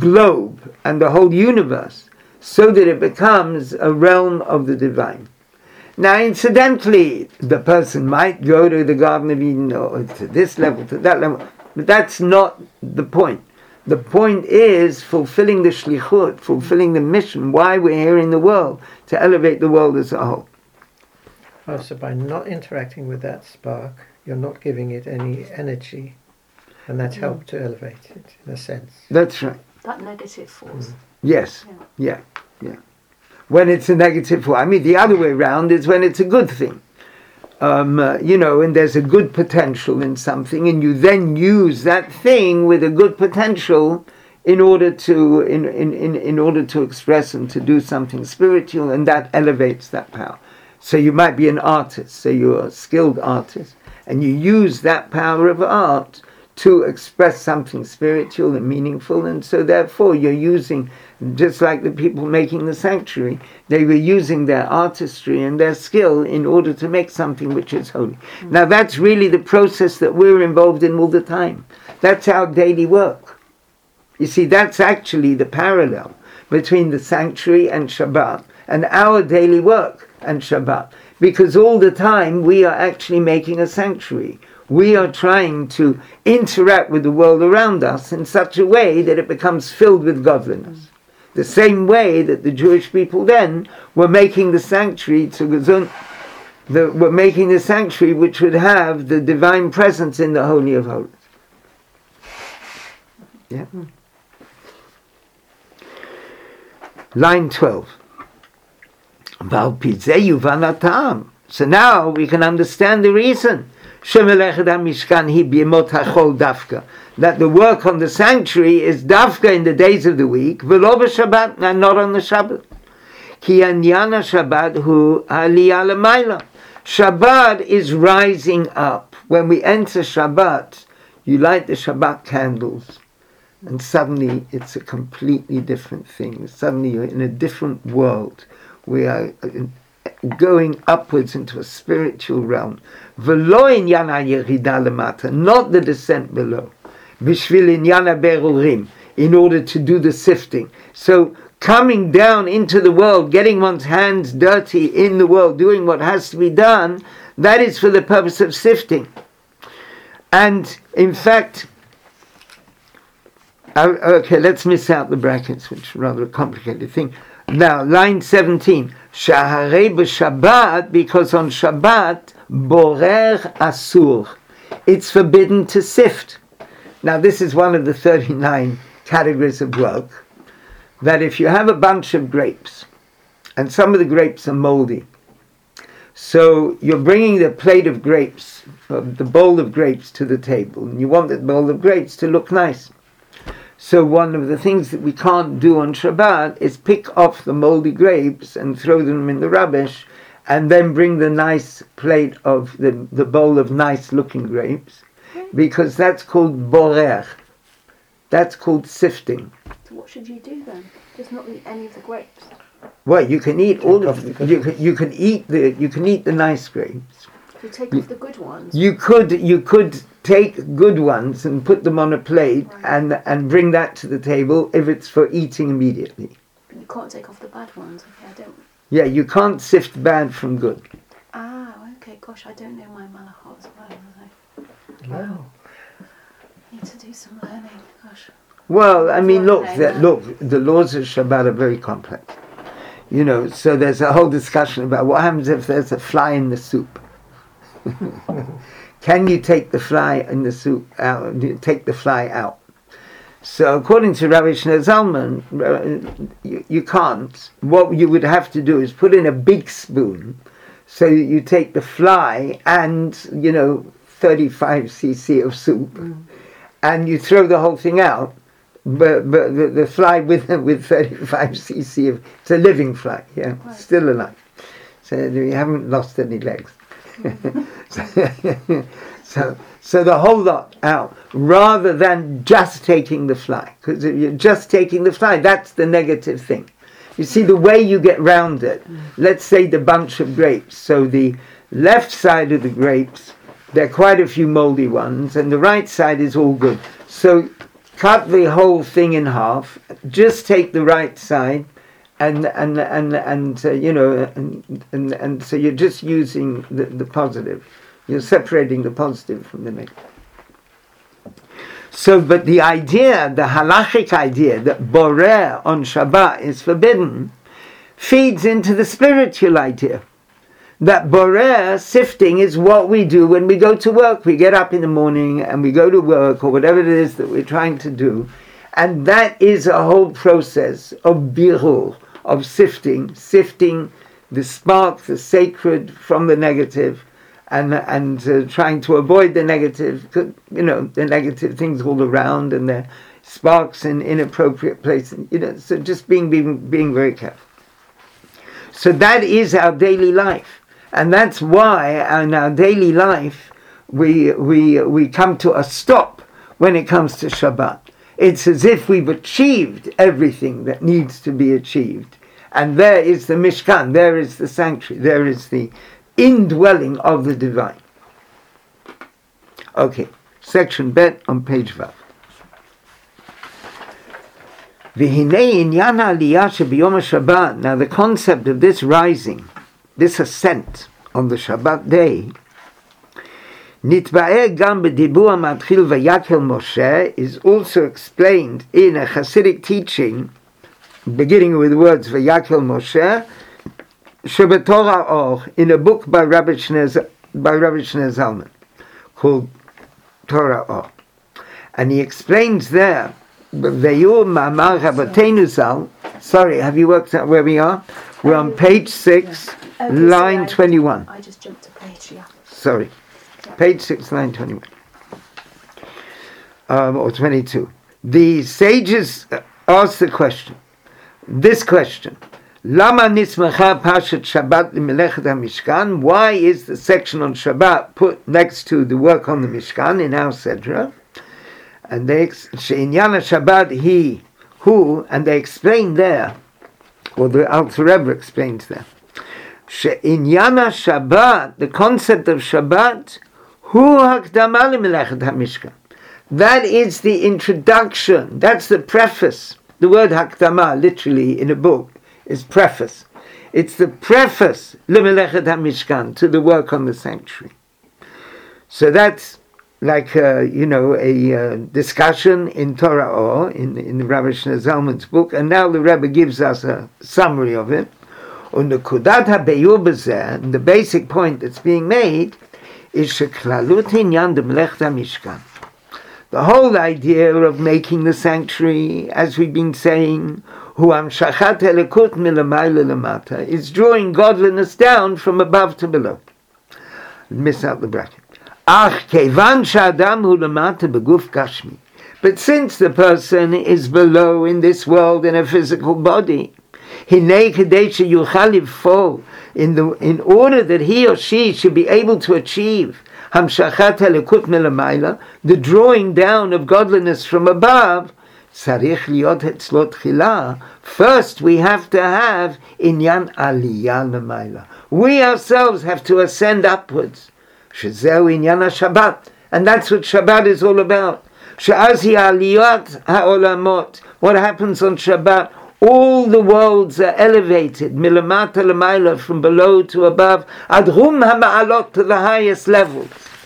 globe and the whole universe so that it becomes a realm of the divine. Now, incidentally, the person might go to the Garden of Eden or to this level, to that level, but that's not the point. The point is fulfilling the shlichut, fulfilling the mission, why we're here in the world, to elevate the world as a whole. Oh, so by not interacting with that spark, you're not giving it any energy, and that's helped to elevate it, in a sense. That's right. That negative force. Mm. Yes, Yeah. yeah, yeah. When it's a negative force. I mean, the other way around is when it's a good thing. Um, uh, you know, and there's a good potential in something, and you then use that thing with a good potential in order to in, in, in, in order to express and to do something spiritual, and that elevates that power. So you might be an artist, so you're a skilled artist, and you use that power of art to express something spiritual and meaningful, and so therefore you're using, just like the people making the sanctuary, they were using their artistry and their skill in order to make something which is holy. Mm-hmm. Now that's really the process that we're involved in all the time. That's our daily work. You see, that's actually the parallel between the sanctuary and Shabbat, and our daily work and Shabbat, because all the time we are actually making a sanctuary. We are trying to interact with the world around us in such a way that it becomes filled with godliness. The same way that the Jewish people then were making the sanctuary to Gezun, the, were making the sanctuary which would have the divine presence in the Holy of Holies. Yeah. Line twelve. So now we can understand the reason that the work on the sanctuary is dafka in the days of the week, v'lo b'Shabbat, and not on the Shabbat. Ki anyana Shabbat hu aliyah l'mayla. Shabbat is rising up. When we enter Shabbat, you light the Shabbat candles, and suddenly it's a completely different thing. Suddenly you're in a different world. We are going upwards into a spiritual realm. V'lo inyana yerida lemata, not the descent below. B'shvil inyana berurim, in order to do the sifting. So coming down into the world, getting one's hands dirty in the world, doing what has to be done, that is for the purpose of sifting. And in fact, uh, okay, let's miss out the brackets, which is rather a complicated thing. Now, line seventeen. Shaharei b'Shabbat, because on Shabbat, borer asur. It's forbidden to sift. Now, this is one of the thirty-nine categories of work, that if you have a bunch of grapes, and some of the grapes are moldy, so you're bringing the plate of grapes, uh, the bowl of grapes to the table, and you want the bowl of grapes to look nice. So one of the things that we can't do on Shabbat is pick off the moldy grapes and throw them in the rubbish, and then bring the nice plate of the, the bowl of nice looking grapes, because that's called borer. That's called sifting. So what should you do then? Just not eat any of the grapes? Well, you can eat all of the, you can, you can eat the you can eat the nice grapes. You take off the good ones. You could you could take good ones and put them on a plate, right, and and bring that to the table if it's for eating immediately. But you can't take off the bad ones. Okay, I don't. Yeah, you can't sift bad from good. Ah, okay. Gosh, I don't know my malachot as well. Wow. I need to do some learning. Gosh. Well, I mean, look, the, look, the laws of Shabbat are very complex. You know, so there's a whole discussion about what happens if there's a fly in the soup. Can you take the fly in the soup out? Take the fly out. So, according to Rabbi Shneur Zalman, you, you can't. What you would have to do is put in a big spoon, so you take the fly and, you know, thirty-five cc of soup, mm. and you throw the whole thing out. But but the, the fly with with thirty-five cc of, it's a living fly, yeah, right, still alive. So you haven't lost any legs. so, so so the whole lot out, rather than just taking the fly, because if you're just taking the fly, that's the negative thing. You see, the way you get round it, mm. let's say the bunch of grapes, so the left side of the grapes, there are quite a few moldy ones, and the right side is all good. So cut the whole thing in half, just take the right side, and and and and uh, you know, and, and and so you're just using the, the positive. You're separating the positive from the negative. So, but the idea, the halachic idea that borer on Shabbat is forbidden, feeds into the spiritual idea. That borer, sifting, is what we do when we go to work. We get up in the morning and we go to work, or whatever it is that we're trying to do. And that is a whole process of birur, of sifting, sifting the spark, the sacred, from the negative, and and uh, trying to avoid the negative, you know, the negative things all around, and the sparks in inappropriate places, you know, so just being, being, being very careful. So that is our daily life. And that's why in our daily life we we we come to a stop when it comes to Shabbat. It's as if we've achieved everything that needs to be achieved. And there is the Mishkan, there is the sanctuary, there is the indwelling of the divine. Okay, section Bet on page Vav. Now the concept of this rising, this ascent on the Shabbat day, Nitba'er gam b'dibur matchil vayakel Moshe is also explained in a Hasidic teaching, beginning with the words vayakel Moshe, shebetorah or, in a book by Rabbi Shneur, by Rabbi Shneur Zalman, called Torah or. And he explains there, Veyur Ma'amar Rabbeinu Zal. Sorry, have you worked out where we are? We're on page six, Okay, line sorry, I- twenty-one. I just jumped a page, yeah. Sorry, page six, line twenty-one. Um, or twenty-two. The sages asked the question, this question, Lama nismacha Parshat Shabbat l'melechet HaMishkan? Why is the section on Shabbat put next to the work on the Mishkan in our Sedra? And they, she'inyan Shabbat he, who, and they explain there, or the Alter Rebbe explains there, she'inyan Shabbat, the concept of Shabbat, hu hakdama l'melechet HaMishkan. That is the introduction, that's the preface. The word hakdama, literally in a book, is preface. It's the preface, l'melechet HaMishkan, to the work on the sanctuary. So that's like, uh, you know, a uh, discussion in Torah or, in, in the Rabbi Shneur Zalman's book, and now the Rebbe gives us a summary of it. And the basic point that's being made is sheklalut inyan d'melechet HaMishkan. The whole idea of making the sanctuary, as we've been saying, hu hamshachat elikut milamayla lamata, is drawing godliness down from above to below. Miss out the bracket. Ach kevan sh'adam hu lamata beguf gashmi. But since the person is below in this world in a physical body, hinei kedei sheyuchal livfol, in the in order that he or she should be able to achieve hamshachat elikut milamayla, the drawing down of godliness from above, tzarich liot etzlo tchila. First, we have to have inyan aliyah lamayla. We ourselves have to ascend upwards. Shezeu inyan Shabbat, and that's what Shabbat is all about. She'az hi aliyot ha'olamot. What happens on Shabbat? All the worlds are elevated, milamata lamayla, from below to above, adhum hama'alot, to the highest levels.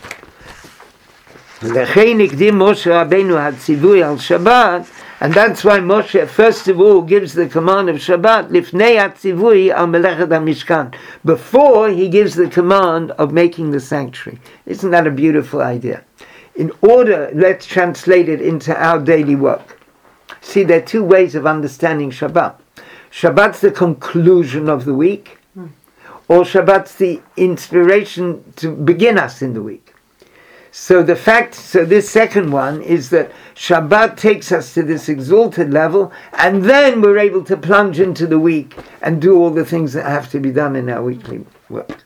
Lechein ikdim Moshe Rabbeinu hatzivui al Shabbat, and that's why Moshe first of all gives the command of Shabbat, lifnei hatzivui al melechet HaMishkan, before he gives the command of making the sanctuary. Isn't that a beautiful idea? In order, let's translate it into our daily work. See, there are two ways of understanding Shabbat. Shabbat's the conclusion of the week, hmm. or Shabbat's the inspiration to begin us in the week. So the fact, so this second one is that Shabbat takes us to this exalted level, and then we're able to plunge into the week and do all the things that have to be done in our weekly work.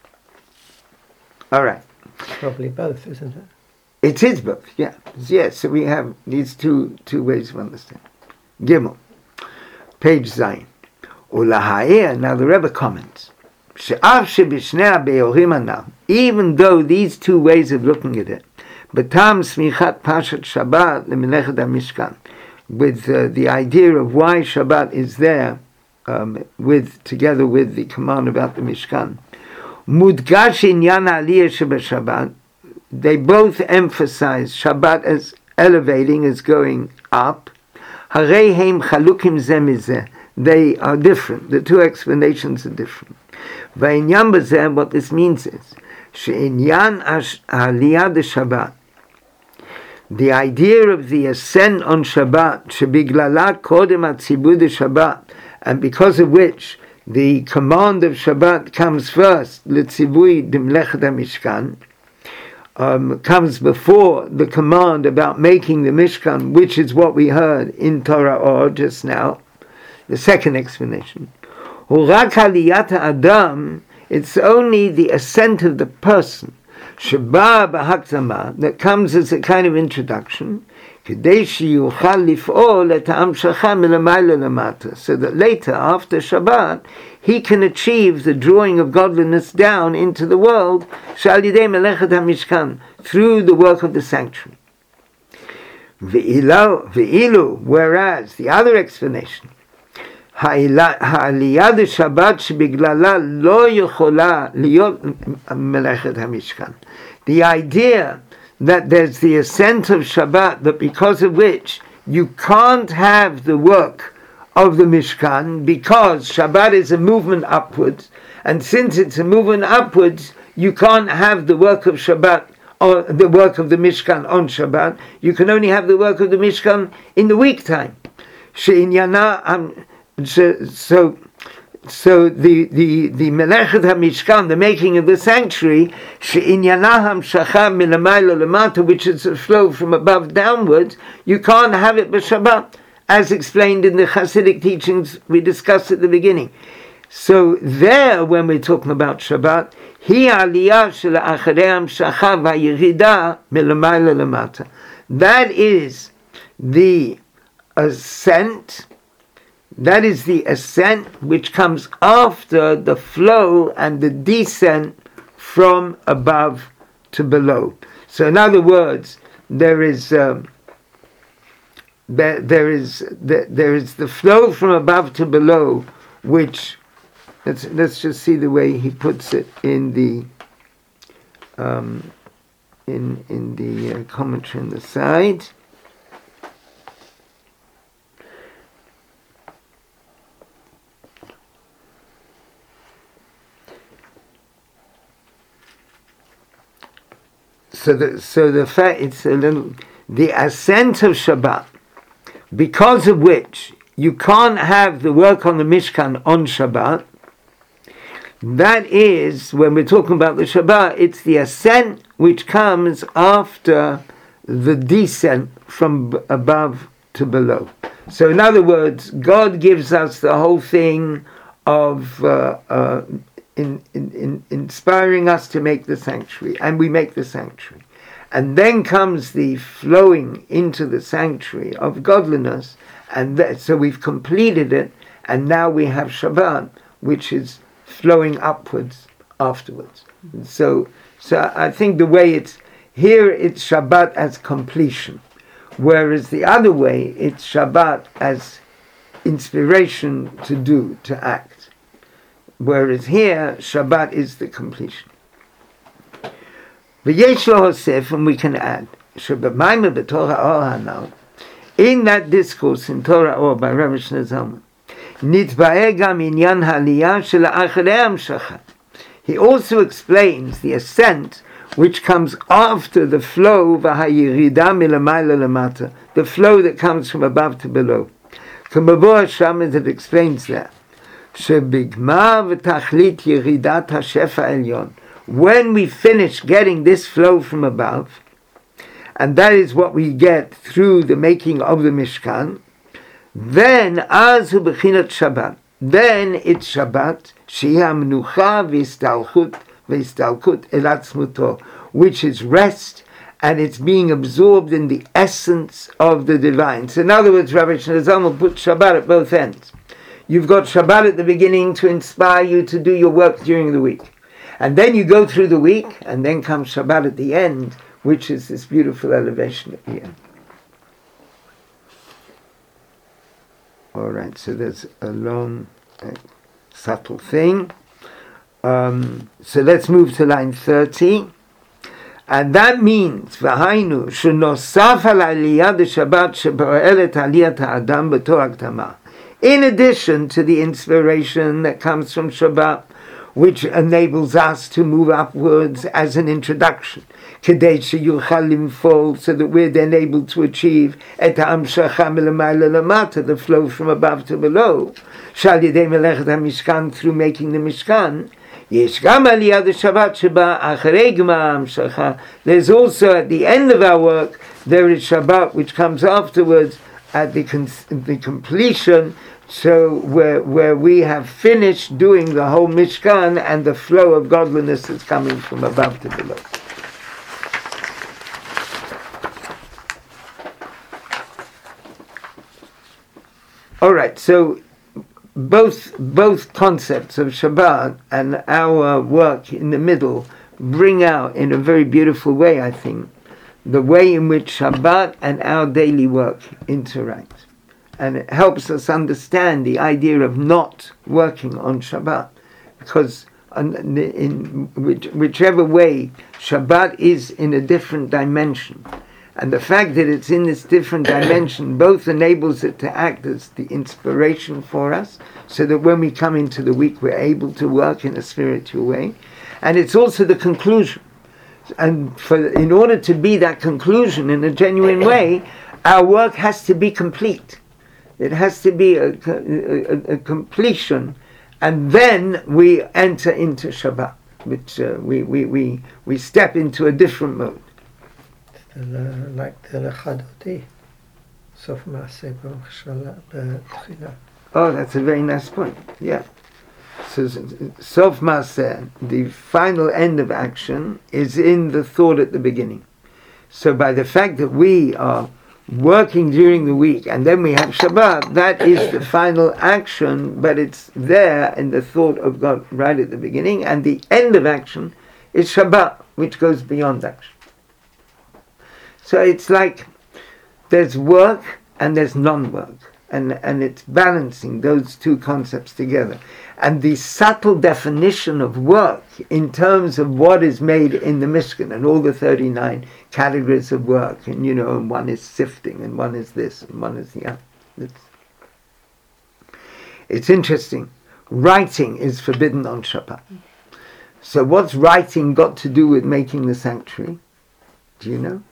All right. Probably both, isn't it? It is both, yeah. Yes, so we have these two two ways of understanding. Gimel, page Zayin. Ulaha'ir, now the Rebbe comments, She'av shebishnei be'orim anal, even though these two ways of looking at it, B'tam smichat Parshat Shabbat l'melechet HaMishkan, with uh, the idea of why Shabbat is there, um, with together with the command about the Mishkan. Mudgash inyan aliyah shebashabbat, they both emphasize Shabbat as elevating, as going up. Harei heim chalukim zeh mizeh, they are different. The two explanations are different. V'inyan b'zeh, what this means is, she'inyan aliyah de Shabbat, the idea of the ascent on Shabbat, shebiglala kodem atzibur de Shabbat, and because of which the command of Shabbat comes first, l'tzivui d'mlechet HaMishkan, um, comes before the command about making the Mishkan, which is what we heard in Torah or just now, the second explanation. Urak aliyat Adam, it's only the ascent of the person, Sheba b'hakdama, that comes as a kind of introduction, kedei sheyuchal lif'ol et ha'amshacha milamayla lamata, so that later, after Shabbat, he can achieve the drawing of godliness down into the world, shal yidei melechet HaMishkan, through the work of the sanctuary. Ve'ilu, whereas the other explanation, העלייה לשבת שבגללה לא יכולה להיות מלאכת המשכן. The idea that there's the ascent of Shabbat, that because of which you can't have the work of the Mishkan, because Shabbat is a movement upwards, and since it's a movement upwards, you can't have the work of Shabbat, or the work of the Mishkan on Shabbat. You can only have the work of the Mishkan in the week time. She'inyana, um, so, so, so the the the Melechet HaMishkan, the making of the sanctuary, she'inyana hamshacha milamayla lemata, which is a flow from above downwards, you can't have it by Shabbat, as explained in the Hasidic teachings we discussed at the beginning. So there, when we're talking about Shabbat, hi aliyah shel acharei hamshacha vayirida milamayla lemata. That is the ascent. That is the ascent which comes after the flow and the descent from above to below. So, in other words, there is um, there, there is there, there is the flow from above to below, which let's let's just see the way he puts it in the um, in in the uh, commentary on the side. So the so the fact it's a little the ascent of Shabbat, because of which you can't have the work on the Mishkan on Shabbat. That is, when we're talking about the Shabbat, it's the ascent which comes after the descent from b- above to below. So, in other words, God gives us the whole thing of uh, uh, in, in, in inspiring us to make the sanctuary, and we make the sanctuary. And then comes the flowing into the sanctuary of godliness, and that, so we've completed it, and now we have Shabbat, which is flowing upwards afterwards. So, so I think the way it's here, it's Shabbat as completion, whereas the other way, it's Shabbat as inspiration to do, to act. Whereas here, Shabbat is the completion. V'yesh lo hosef, and we can add, Shebemayma b'Torah Or Hanal, in that discourse in Torah Or by Rabbi Shneur Zalman, nitba'eh gam inyan haliyah shel acharei hamshacha. He also explains the ascent which comes after the flow, v'hayirida milamayla lemata, the flow that comes from above to below. K'mabor Hashem, as it explains there, shebigmar v'tachlit yiridat hashefa elyon. When we finish getting this flow from above, and that is what we get through the making of the Mishkan, then az hu bechinat Shabbat. Then it's Shabbat, shehi hamnucha v'istalchut v'istalkut el atzmuto, which is rest, and it's being absorbed in the essence of the divine. So in other words, Rabbi Shneur Zalman put Shabbat at both ends. You've got Shabbat at the beginning to inspire you to do your work during the week. And then you go through the week, and then comes Shabbat at the end, which is this beautiful elevation at the end. All right, so there's a long, uh, subtle thing. Um, so let's move to line thirty. And that means, V'hainu, shenosaf al aliyah de Shabbat shepo'elet aliyat ha'adam b'torah k'tama. In addition to the inspiration that comes from Shabbat, which enables us to move upwards as an introduction, Kedei sheyuchal limfol, so that we're then able to achieve et ha'amshacha milamayla lamata, the flow from above to below, shal yedei melechet ha'mishkan, through making the Mishkan. Yesh gam aliyah de Shabbat sheba acharei gmar ha'amshacha. There's also at the end of our work, there is Shabbat which comes afterwards at the con- the completion. So where where we have finished doing the whole Mishkan, and the flow of godliness is coming from above to below. All right, so both both concepts of Shabbat and our work in the middle bring out in a very beautiful way, I think, the way in which Shabbat and our daily work interact. and it helps us understand the idea of not working on Shabbat, because in, in which, whichever way, Shabbat is in a different dimension. And the fact that it's in this different dimension both enables it to act as the inspiration for us, so that when we come into the week we're able to work in a spiritual way. And it's also the conclusion. And for in order to be that conclusion in a genuine way, our work has to be complete. It has to be a, a, a completion. And then we enter into Shabbat, which uh, we, we, we, we step into a different mode. The, like the Lechadoti, Sof Maaseh B'Tchila. Oh, that's a very nice point. Yeah. So, Sof Maaseh, the final end of action, is in the thought at the beginning. So by the fact that we are working during the week and then we have Shabbat, that is the final action, but it's there in the thought of God right at the beginning, and the end of action is Shabbat, which goes beyond action. So it's like there's work and there's non-work, and, and it's balancing those two concepts together. And the subtle definition of work in terms of what is made in the Mishkan and all the thirty-nine categories of work, and you know, and one is sifting, and one is this, and one is the other. It's, it's interesting. Writing is forbidden on Shabbat. So what's writing got to do with making the sanctuary? Do you know?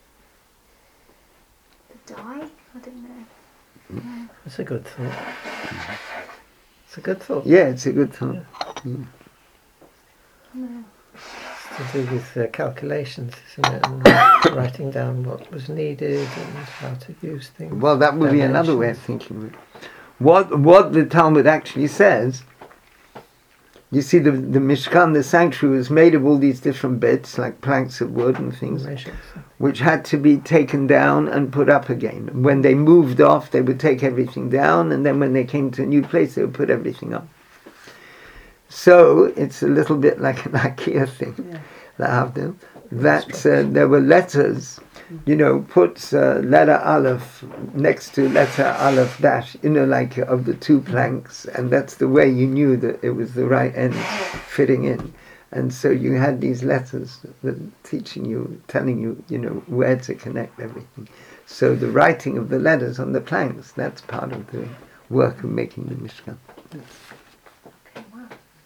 Die? I don't know. No. That's a good thought. It's a good thought. Yeah, it's a good thought. Yeah. Mm. No. It's to do with uh, calculations, isn't it? And writing down what was needed and how to use things. Well, that would be another way of thinking of it. What what the Talmud actually says, you see, the the Mishkan, the sanctuary, was made of all these different bits, like planks of wood and things, which had to be taken down and put up again. When they moved off, they would take everything down, and then when they came to a new place, they would put everything up. So it's a little bit like an IKEA thing, yeah. that uh, there were letters, you know, puts uh, letter Aleph next to letter Aleph dash, you know, like of the two planks, and that's the way you knew that it was the right end fitting in. And so you had these letters that teaching you, telling you, you know, where to connect everything. So the writing of the letters on the planks, that's part of the work of making the Mishkan. Okay, wow.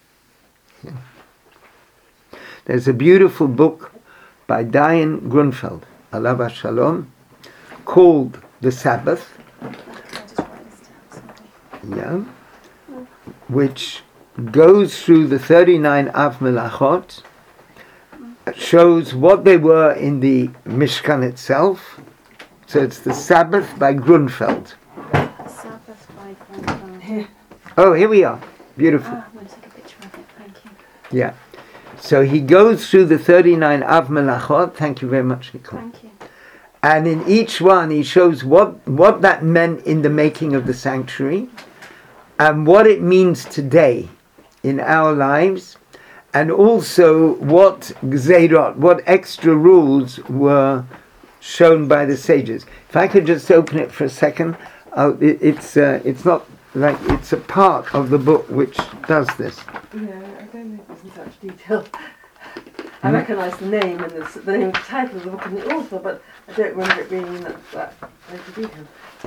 Yeah. There's a beautiful book by Diane Grunfeld, Alav Shalom, called The Sabbath, I'll just write this down, sorry. yeah, which goes through the thirty-nine Av Melachot, shows what they were in the Mishkan itself. So it's The Sabbath by Grunfeld. Sabbath by Grunfeld. Oh, here we are. Beautiful. Ah, I'm going to take a picture of it, thank you. Yeah. So he goes through the thirty-nine Av Melachot. Thank you very much, Nicole. Thank you. And in each one he shows what, what that meant in the making of the sanctuary, and what it means today in our lives, and also what gzeirot, what extra rules were shown by the sages. If I could just open it for a second, I'll, it, it's uh, it's not like it's a part of the book which does this. Yeah, I don't think there's in such detail. I recognise the name and the, the name, the title of the book and the author, but I don't remember it being in that, that much detail.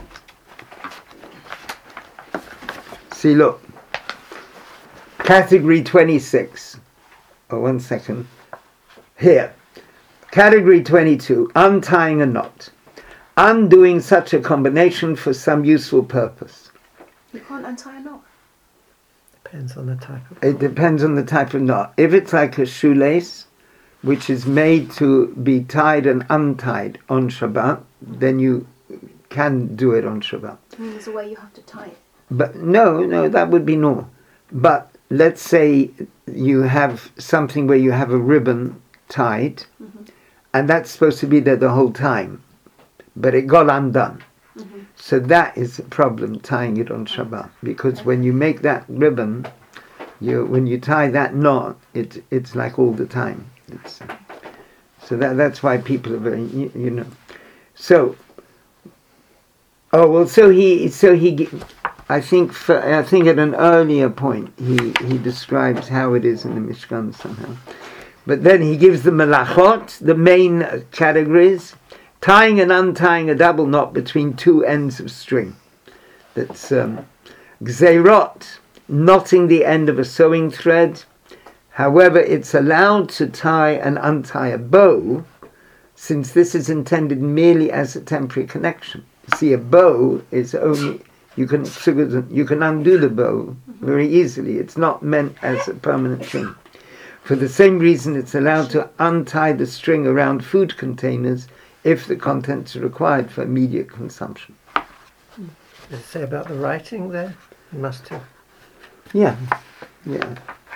See, look. Category twenty-six. Oh, one second. Here. Category twenty-two. Untying a knot. Undoing such a combination for some useful purpose. You can't untie a knot. Depends on the type of. It depends on the type of knot. If it's like a shoelace, which is made to be tied and untied on Shabbat, then you can do it on Shabbat. I mean, there's a way you have to tie it. But no, no, that would be normal. But let's say you have something where you have a ribbon tied, mm-hmm. and that's supposed to be there the whole time, but it got undone. Mm-hmm. So that is a problem, tying it on Shabbat, because when you make that ribbon, you when you tie that knot, it it's like all the time. It's, uh, so that that's why people are very, you, you know. So Oh well, so he so he, I think for, I think at an earlier point he he describes how it is in the Mishkan somehow, but then he gives the melachot, the main categories, tying and untying a double knot between two ends of string. That's um, gzeirot, knotting the end of a sewing thread. However, it's allowed to tie and untie a bow, since this is intended merely as a temporary connection. See, a bow is only, you can you can undo the bow very easily. It's not meant as a permanent thing. For the same reason, it's allowed to untie the string around food containers if the contents are required for immediate consumption. Does it say about the writing there? It must have. Yeah, yeah.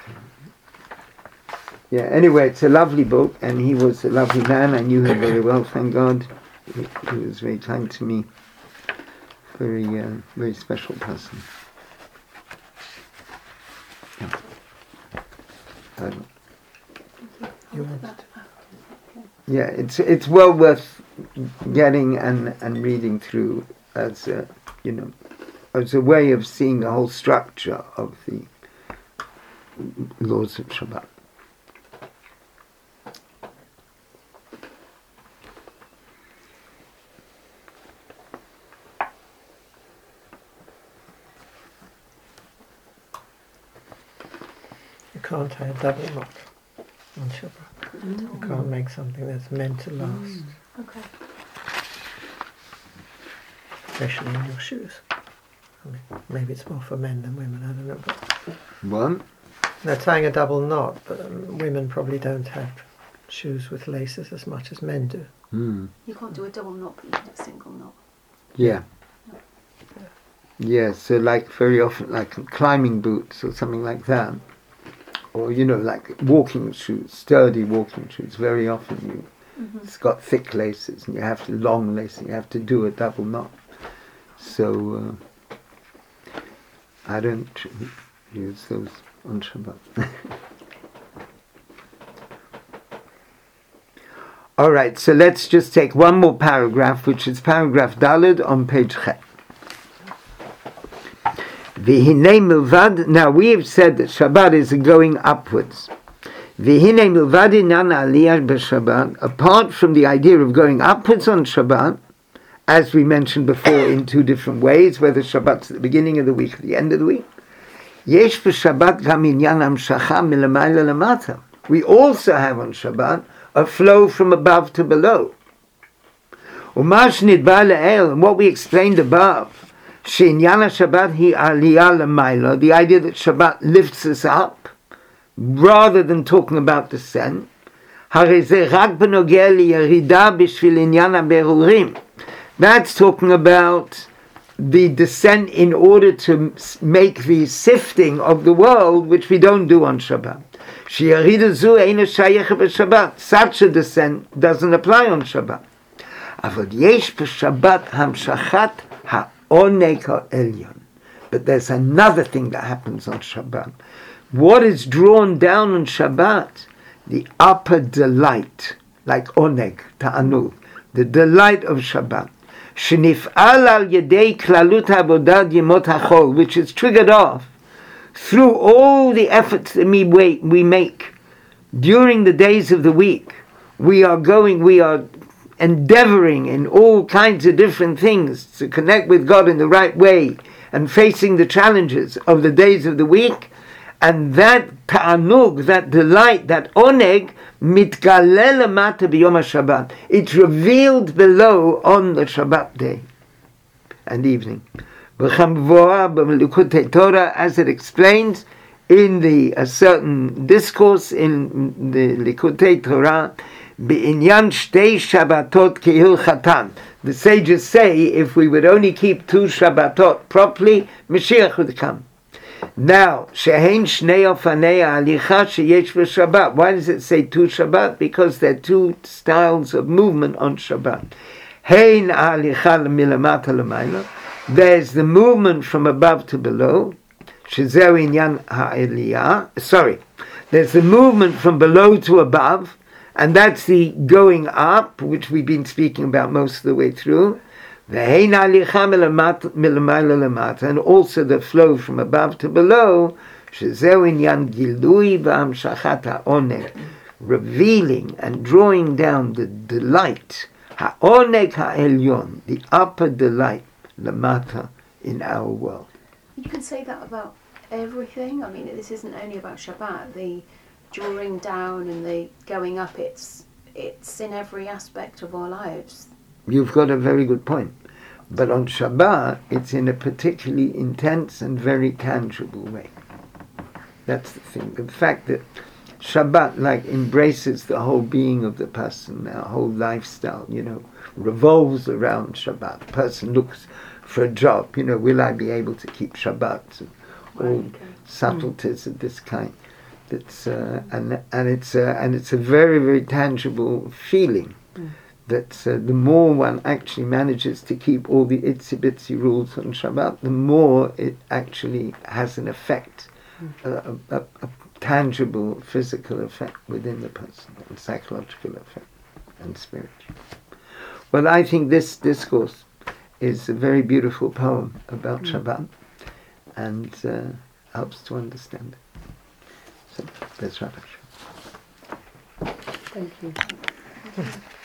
Yeah, anyway, it's a lovely book, and he was a lovely man. I knew him very well, thank God. He, he was very kind to me. Very, uh, very special person. Yeah. Um, You want yeah, it's it's well worth getting and, and reading through as a, you know, as a way of seeing the whole structure of the laws of Shabbat. You can't tie a double knot on Shabbat. You can't make something that's meant to last, Okay. especially in your shoes. I mean, maybe it's more for men than women, I don't know. But What? they're tying a double knot, but um, women probably don't have shoes with laces as much as men do. Hmm. You can't do a double knot, but you can do a single knot. Yeah. Yeah, so like very often like climbing boots or something like that. Or, you know, like walking shoes, sturdy walking shoes. Very often you, Mm-hmm. it's got thick laces and you have to, long laces, you have to do a double knot. So, uh, I don't use those on Shabbat. All right, so let's just take one more paragraph, which is paragraph Daled on page Chet. V'hinei milvad. Now we have said that Shabbat is going upwards. V'hinei milvad inyan aliyah b'Shabbat. Apart from the idea of going upwards on Shabbat, as we mentioned before in two different ways, whether Shabbat's at the beginning of the week or the end of the week, yesh b'Shabbat gam inyan hamshacha milamayla lamata. We also have on Shabbat a flow from above to below. Umash nidba le'el, and what we explained above, She'inyan Shabbat hi aliyah l'mayla, the idea that Shabbat lifts us up, rather than talking about descent. Harei ze rak b'nogeh liyarida b'shvil inyan ha'berurim. That's talking about the descent in order to make the sifting of the world, which we don't do on Shabbat. She'yarida zu eina shayecha b'Shabbat. Such a descent doesn't apply on Shabbat. Avod yesh b'Shabbat hamshachat ha Oneg ha'elyon. But there's another thing that happens on Shabbat. What is drawn down on Shabbat? The upper delight, like oneg, ta'anug, the delight of Shabbat. Shenif'al al yedei klalut ha'abodad yemot ha'chol, which is triggered off through all the efforts that we we make during the days of the week. We are going, we are endeavoring in all kinds of different things to connect with God in the right way and facing the challenges of the days of the week, and that ta'anug, that delight, that oneg, mitgaleh lamata b'yom HaShabbat. It's revealed below on the Shabbat day and evening. As it explains in the a certain discourse in the Likutei Torah, B'inyan shtei Shabbatot kehilchatan. The sages say if we would only keep two Shabbatot properly, Mashiach would come. Now, shehein shnei ofanei ha'alicha sheyesh b'Shabbat. Why does it say two Shabbat? Because there are two styles of movement on Shabbat. Hein ha'alicha milamata l'mayla. There's the movement from above to below. Shezeu inyan ha'eliyah. Sorry. There's the movement from below to above. And that's the going up, which we've been speaking about most of the way through. Ve'hein halicha milamat- milamayla lamata, and also the flow from above to below, shezeu inyan gilui v'hamshachat ha'oneg, revealing and drawing down the delight, ha'oneg ha'elyon, the upper delight, lamata, in our world. You can say that about everything. I mean, this isn't only about Shabbat. The drawing down and the going up, it's it's in every aspect of our lives. You've got a very good point. But on Shabbat, it's in a particularly intense and very tangible way. That's the thing. The fact that Shabbat, like, embraces the whole being of the person, our whole lifestyle, you know, revolves around Shabbat. The person looks for a job, you know, will I be able to keep Shabbat? And all Okay. subtleties of this kind. That's uh, and and it's uh, and it's a very very tangible feeling. Mm. That uh, the more one actually manages to keep all the itsy bitsy rules on Shabbat, the more it actually has an effect, Mm. a, a, a tangible physical effect within the person, and psychological effect, and spiritual. Well, I think this discourse is a very beautiful poem about Mm. Shabbat, and uh, helps to understand it. So, that's right. Thank you.